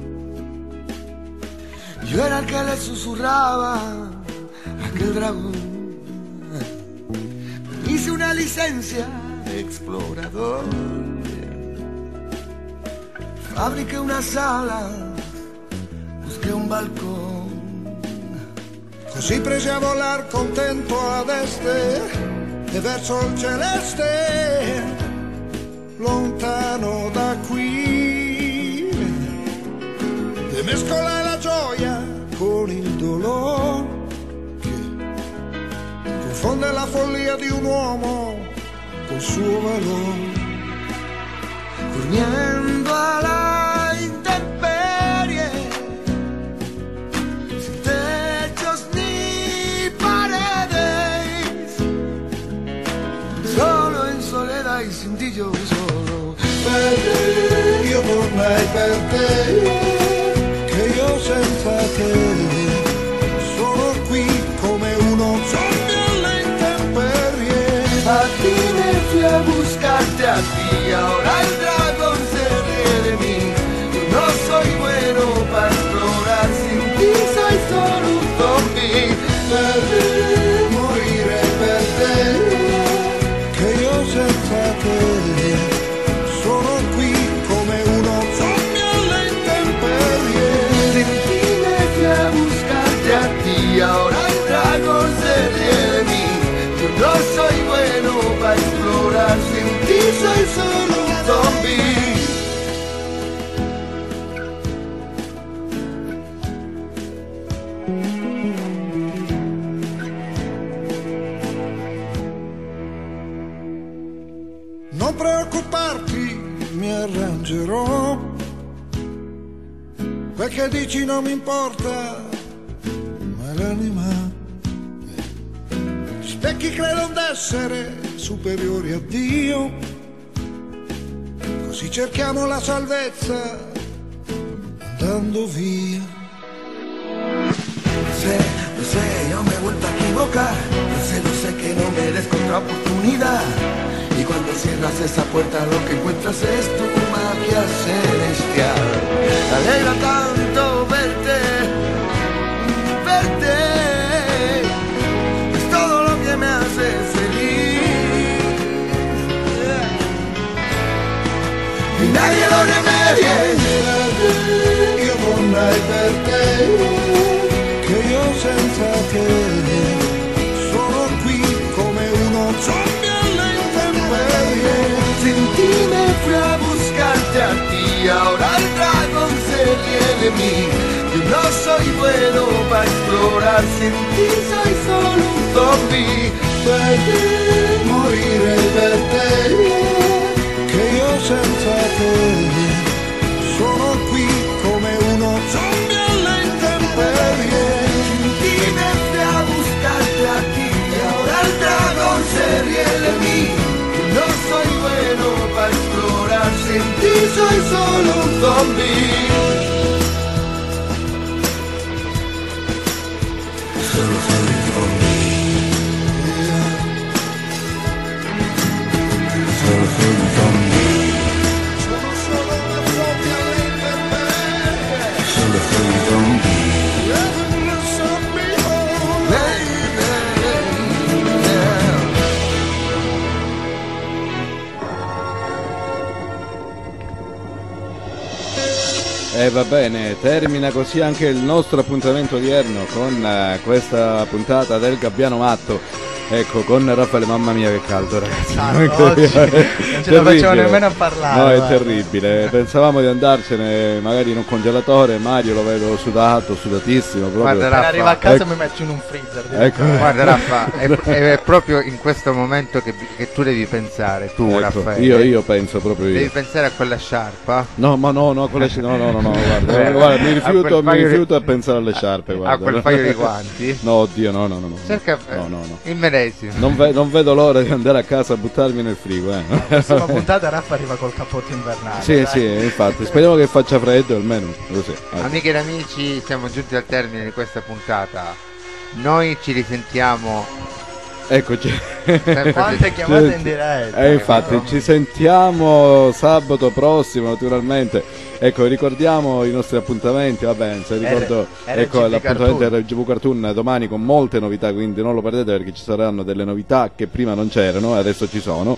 Yo era el que le susurraba a aquel dragón. Hice una licencia de explorador. Fabriqué una sala, busqué un balcón. Così presi a volar contento ad est e verso il celeste, lontano da qui, e mescolai la gioia con il dolore che confonde la follia di un uomo col suo valore, durmiendo alla intemperie, sin techos ni paredes, solo in soledad y sin ti yo solo. Per te, io vorrei per te, che io senza te sono qui come uno zombie alle intemperie. A ti me fui a buscarte a ti, ahora el dragón se ríe de mí. Yo no soy bueno para explorar, sin ti soy solo un zombie. Per te, morire per te, che io senza te sono qui come uno zombie alle intemperie. Sin ti me fui a buscarte a ti, ahora el dragón se ríe de mí. Yo no soy bueno para explorar, sin ti soy solo un zombie. Non preoccuparti, mi arrangerò. Quel che dici non mi importa, ma l'anima. Specchi credono d'essere superiori a Dio, così cerchiamo la salvezza andando via. Lo sé, lo sé, yo me he vuelto a equivocar. Lo sé, lo sé que no merezco otra oportunidad. Y cuando cierras esa puerta lo que encuentras es tu magia celestial. Me alegra tanto verte, verte. Es todo lo que me hace feliz. Y nadie lo remedie. Io vorrei per te, che io senza te sono qui come uno zombie alle intemperie. Sin ti me fui a buscarte a ti, ahora el dragón se ríe de mí. Yo no soy bueno para explorar, sin ti soy solo un zombie. Per te, morire per te, che io senza te sono qui come uno zombie alle intemperie. Sin ti me fui a buscarte a ti, sei solo un zombie. Sono solo i zombie. Sono solo i zombie. Sono solo una fobia alle intemperie. Sono solo i zombie. E va bene, termina così anche il nostro appuntamento odierno con eh, questa puntata del Gabbiano Matto. Ecco, con Raffaele, mamma mia che caldo ragazzi. Esatto, oggi non ce la facciamo nemmeno a parlare. No, è guarda. terribile. Pensavamo di andarcene magari in un congelatore, Mario lo vedo sudato, sudatissimo. Proprio. Guarda, Raffa, arriva a casa ecco. e mi metto in un freezer. Ecco. Guarda Raffa, è, è proprio in questo momento che, che tu devi pensare, tu Ecco, Raffaele. io, io penso proprio io. Devi pensare a quella sciarpa. No, ma no, no, quella, no, no, no, no, guarda, guarda, mi rifiuto, mi rifiuto a pensare alle sciarpe, guarda. A quel paio di guanti. No, oddio, no, no, no. no. Cerca no, no, no. il medesimo. Non, ve- non vedo l'ora di andare a casa a buttarmi nel frigo, eh. La prossima puntata Raffa arriva col cappotto invernale. Sì, dai. sì, infatti, speriamo che faccia freddo almeno, così. Ecco. Amiche ed amici, siamo giunti al termine di questa puntata. Noi ci risentiamo. Eccoci. Quante chiamate in diretta. Eh, infatti, ci sentiamo sabato prossimo, naturalmente. Ecco, ricordiamo i nostri appuntamenti, va bene, se ricordo R- ecco, R G V l'appuntamento Cartoon. del R G V Cartoon domani con molte novità, quindi non lo perdete perché ci saranno delle novità che prima non c'erano e adesso ci sono.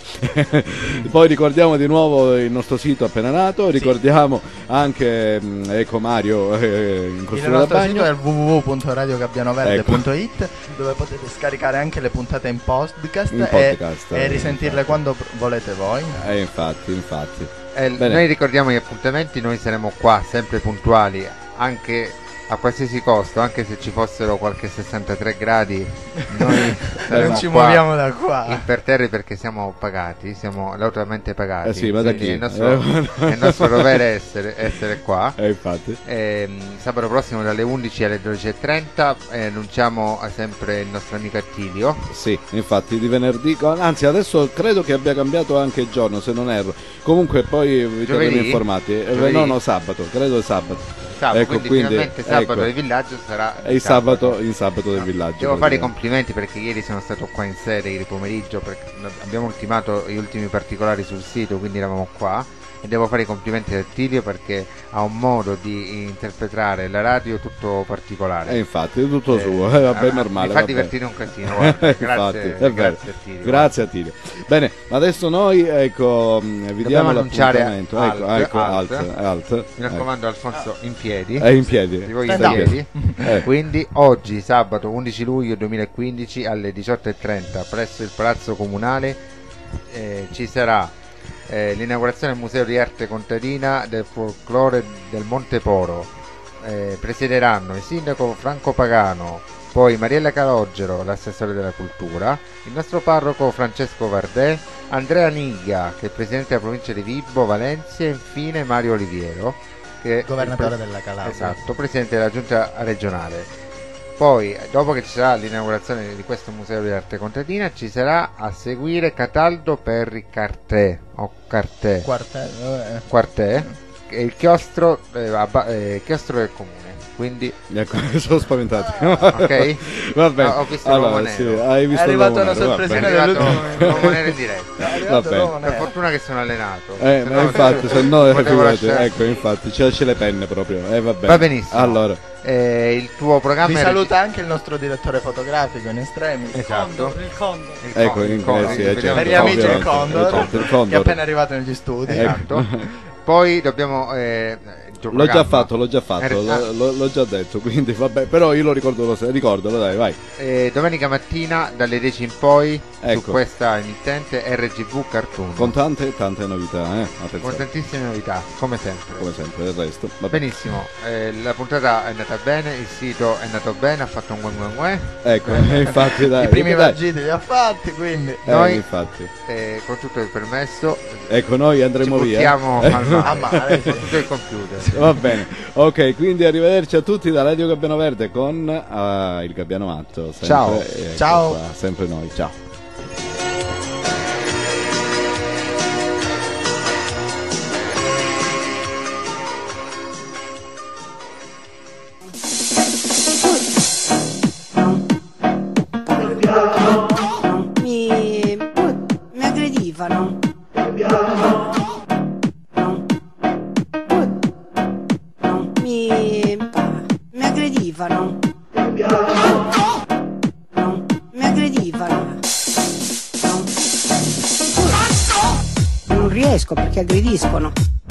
Poi ricordiamo di nuovo il nostro sito appena nato, ricordiamo anche mh, ecco Mario eh, in Il costume da nostro bagno. sito è il w w w punto radio gabbianoverde punto it, ecco, dove potete scaricare anche le puntate in podcast, In e, podcast, e eh, risentirle quando pr- volete voi. Eh, infatti, infatti. Eh, Bene. noi ricordiamo gli appuntamenti, noi saremo qua sempre puntuali, anche a qualsiasi costo, anche se ci fossero qualche sessantatré gradi, noi saremo Non ci qua muoviamo da qua. imperterri perché siamo pagati, siamo lautamente pagati. Eh sì, ma da quindi chi? È il nostro, è il nostro dovere essere, essere qua. Eh, infatti. Ehm, sabato prossimo dalle undici alle dodici e trenta eh, annunciamo sempre il nostro amico Attilio. Sì, infatti di venerdì, anzi adesso credo che abbia cambiato anche il giorno se non erro, comunque poi vi Giovedì? terremo informati. Eh, Giovedì? no, no, sabato, credo sabato. Sabato, Ecco, quindi, quindi, finalmente sabato ecco. del villaggio sarà È il sabato, il sabato del villaggio. Devo fare i praticamente. complimenti perché ieri sono stato qua in sede, ieri pomeriggio, perché abbiamo ultimato gli ultimi particolari sul sito, quindi eravamo qua. E devo fare i complimenti a Attilio perché ha un modo di interpretare la radio tutto particolare. E infatti è tutto suo, eh, vabbè, ah, normale. Mi fa vabbè. divertire un casino, guarda. Infatti, Grazie, è vero. grazie Attilio. Grazie Attilio. Bene, adesso noi ecco mh, vi diamo annunciare l'appuntamento. alt, Ecco, ecco, alt. alt, alt. Mi raccomando Alfonso in piedi. È in piedi. Ti voglio in Stand up. piedi. Eh. Quindi oggi sabato undici luglio duemilaquindici alle diciotto e trenta presso il Palazzo Comunale eh, ci sarà eh, l'inaugurazione del Museo di Arte Contadina del Folklore del Monteporo. Eh, presiederanno il sindaco Franco Pagano, poi Mariella Calogero, l'assessore della cultura, il nostro parroco Francesco Vardè, Andrea Niglia, che è presidente della provincia di Vibo Valencia, e infine Mario Oliviero, che è Governatore il pre- della Calabria. Esatto, presidente della giunta regionale. Poi, dopo che ci sarà l'inaugurazione di questo museo di arte contadina, ci sarà a seguire Cataldo Perri Cartè, o Cartè, Quartet, eh. Quartè, che è il chiostro, eh, abba- eh, chiostro del comune. Quindi Ecco, sono spaventato. Ok? Va bene. Ho visto allora, l'uomo sì, nero. hai visto È arrivata l'uomo una nero, va sorpresina bene. È arrivato dell'ultimo- l'uomo nero in diretta. È Va arrivato bene. l'uomo Per nero. fortuna che sono allenato. Eh, se ma no- infatti, se no, potevo figurati, lasciare- ecco, infatti, c'è, c'è le penne proprio. Eh, va bene. Va benissimo. Allora, Eh, il tuo programma Vi è saluta anche il nostro direttore fotografico in estremi. Esatto. Il Condor. Il ecco, Condor, in il Condor, sì, vediamo eh, certo, Per gli amici il ovviamente, Condor, eh, certo, il che è Condor. appena arrivato negli studi. Esatto. Poi dobbiamo eh, il tuo L'ho già programma. fatto, l'ho già fatto, Eh, l'ho, l'ho- l'ho già detto, quindi vabbè, però io lo ricordo, lo, ricordalo, dai, vai. Eh, domenica mattina dalle dieci in poi Ecco. su questa emittente R G V Cartoon Con tante, tante novità, eh, con attenzione, tantissime novità, come sempre. come sempre, del resto. Vabbè. Benissimo, eh, la puntata è andata bene, il sito è andato bene, ha fatto un guan guan guan. Ecco, infatti, dai. I primi dai. vagiti li ha fatti, quindi. Eh, Noi- infatti. Eh, con tutto il permesso Ecco, noi andremo ci via. buttiamo eh. al mare, A mare, sì. con tutto il computer. Va bene, ok, quindi arrivederci a tutti da Radio Gabbiano Verde con eh, il Gabbiano Matto. Sempre, Ciao. ecco Ciao. qua, sempre noi, ciao. mi, mi aggredivano. Mi, mi aggredivano. Mi aggredivano. Non riesco perché aggrediscono.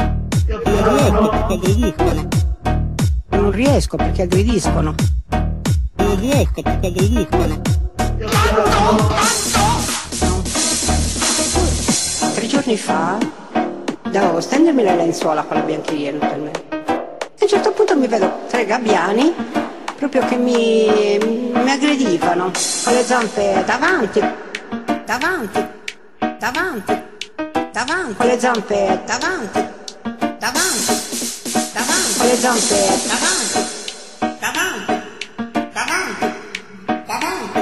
Non riesco perché aggrediscono. Non riesco perché aggrediscono. Tre giorni fa dovevo stendermi le lenzuola con la biancheria per me. A un certo punto mi vedo tre gabbiani proprio che mi, mi aggredivano con le zampe davanti, davanti, davanti, davanti, con le zampe davanti, davanti, davanti, con le zampe davanti, davanti, davanti, davanti,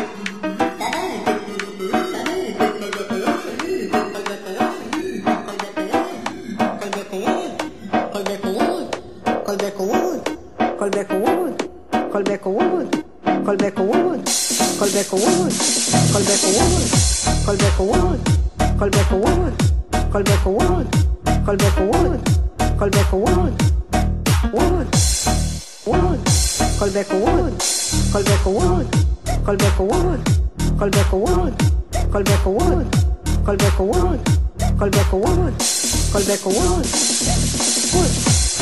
col becco wood, col becco wood, col becco wood, col becco wood, col becco wood, col becco wood, col becco wood, col becco wood, col becco wood, col becco wood, col becco wood, wood, wood, col becco wood, col becco wood, col becco wood, col becco wood, col becco wood, col becco wood, col becco wood, col becco wood, wood.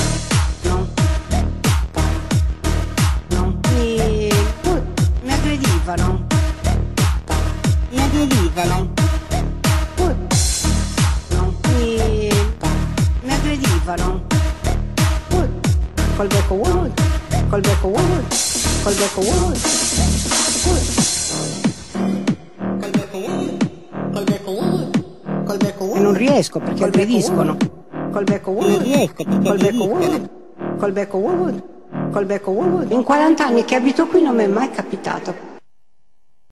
Mi, mi aggredivano, mi aggredivano, mi, mi aggredivano, col becco wood, col becco wood, col becco wood, col becco wood, col becco wood, col becco wood, e non riesco perché aggrediscono, col becco wood, non riesco perché col becco wood, col becco wood. Col becco wood. In quaranta anni che abito qui non mi è mai capitato.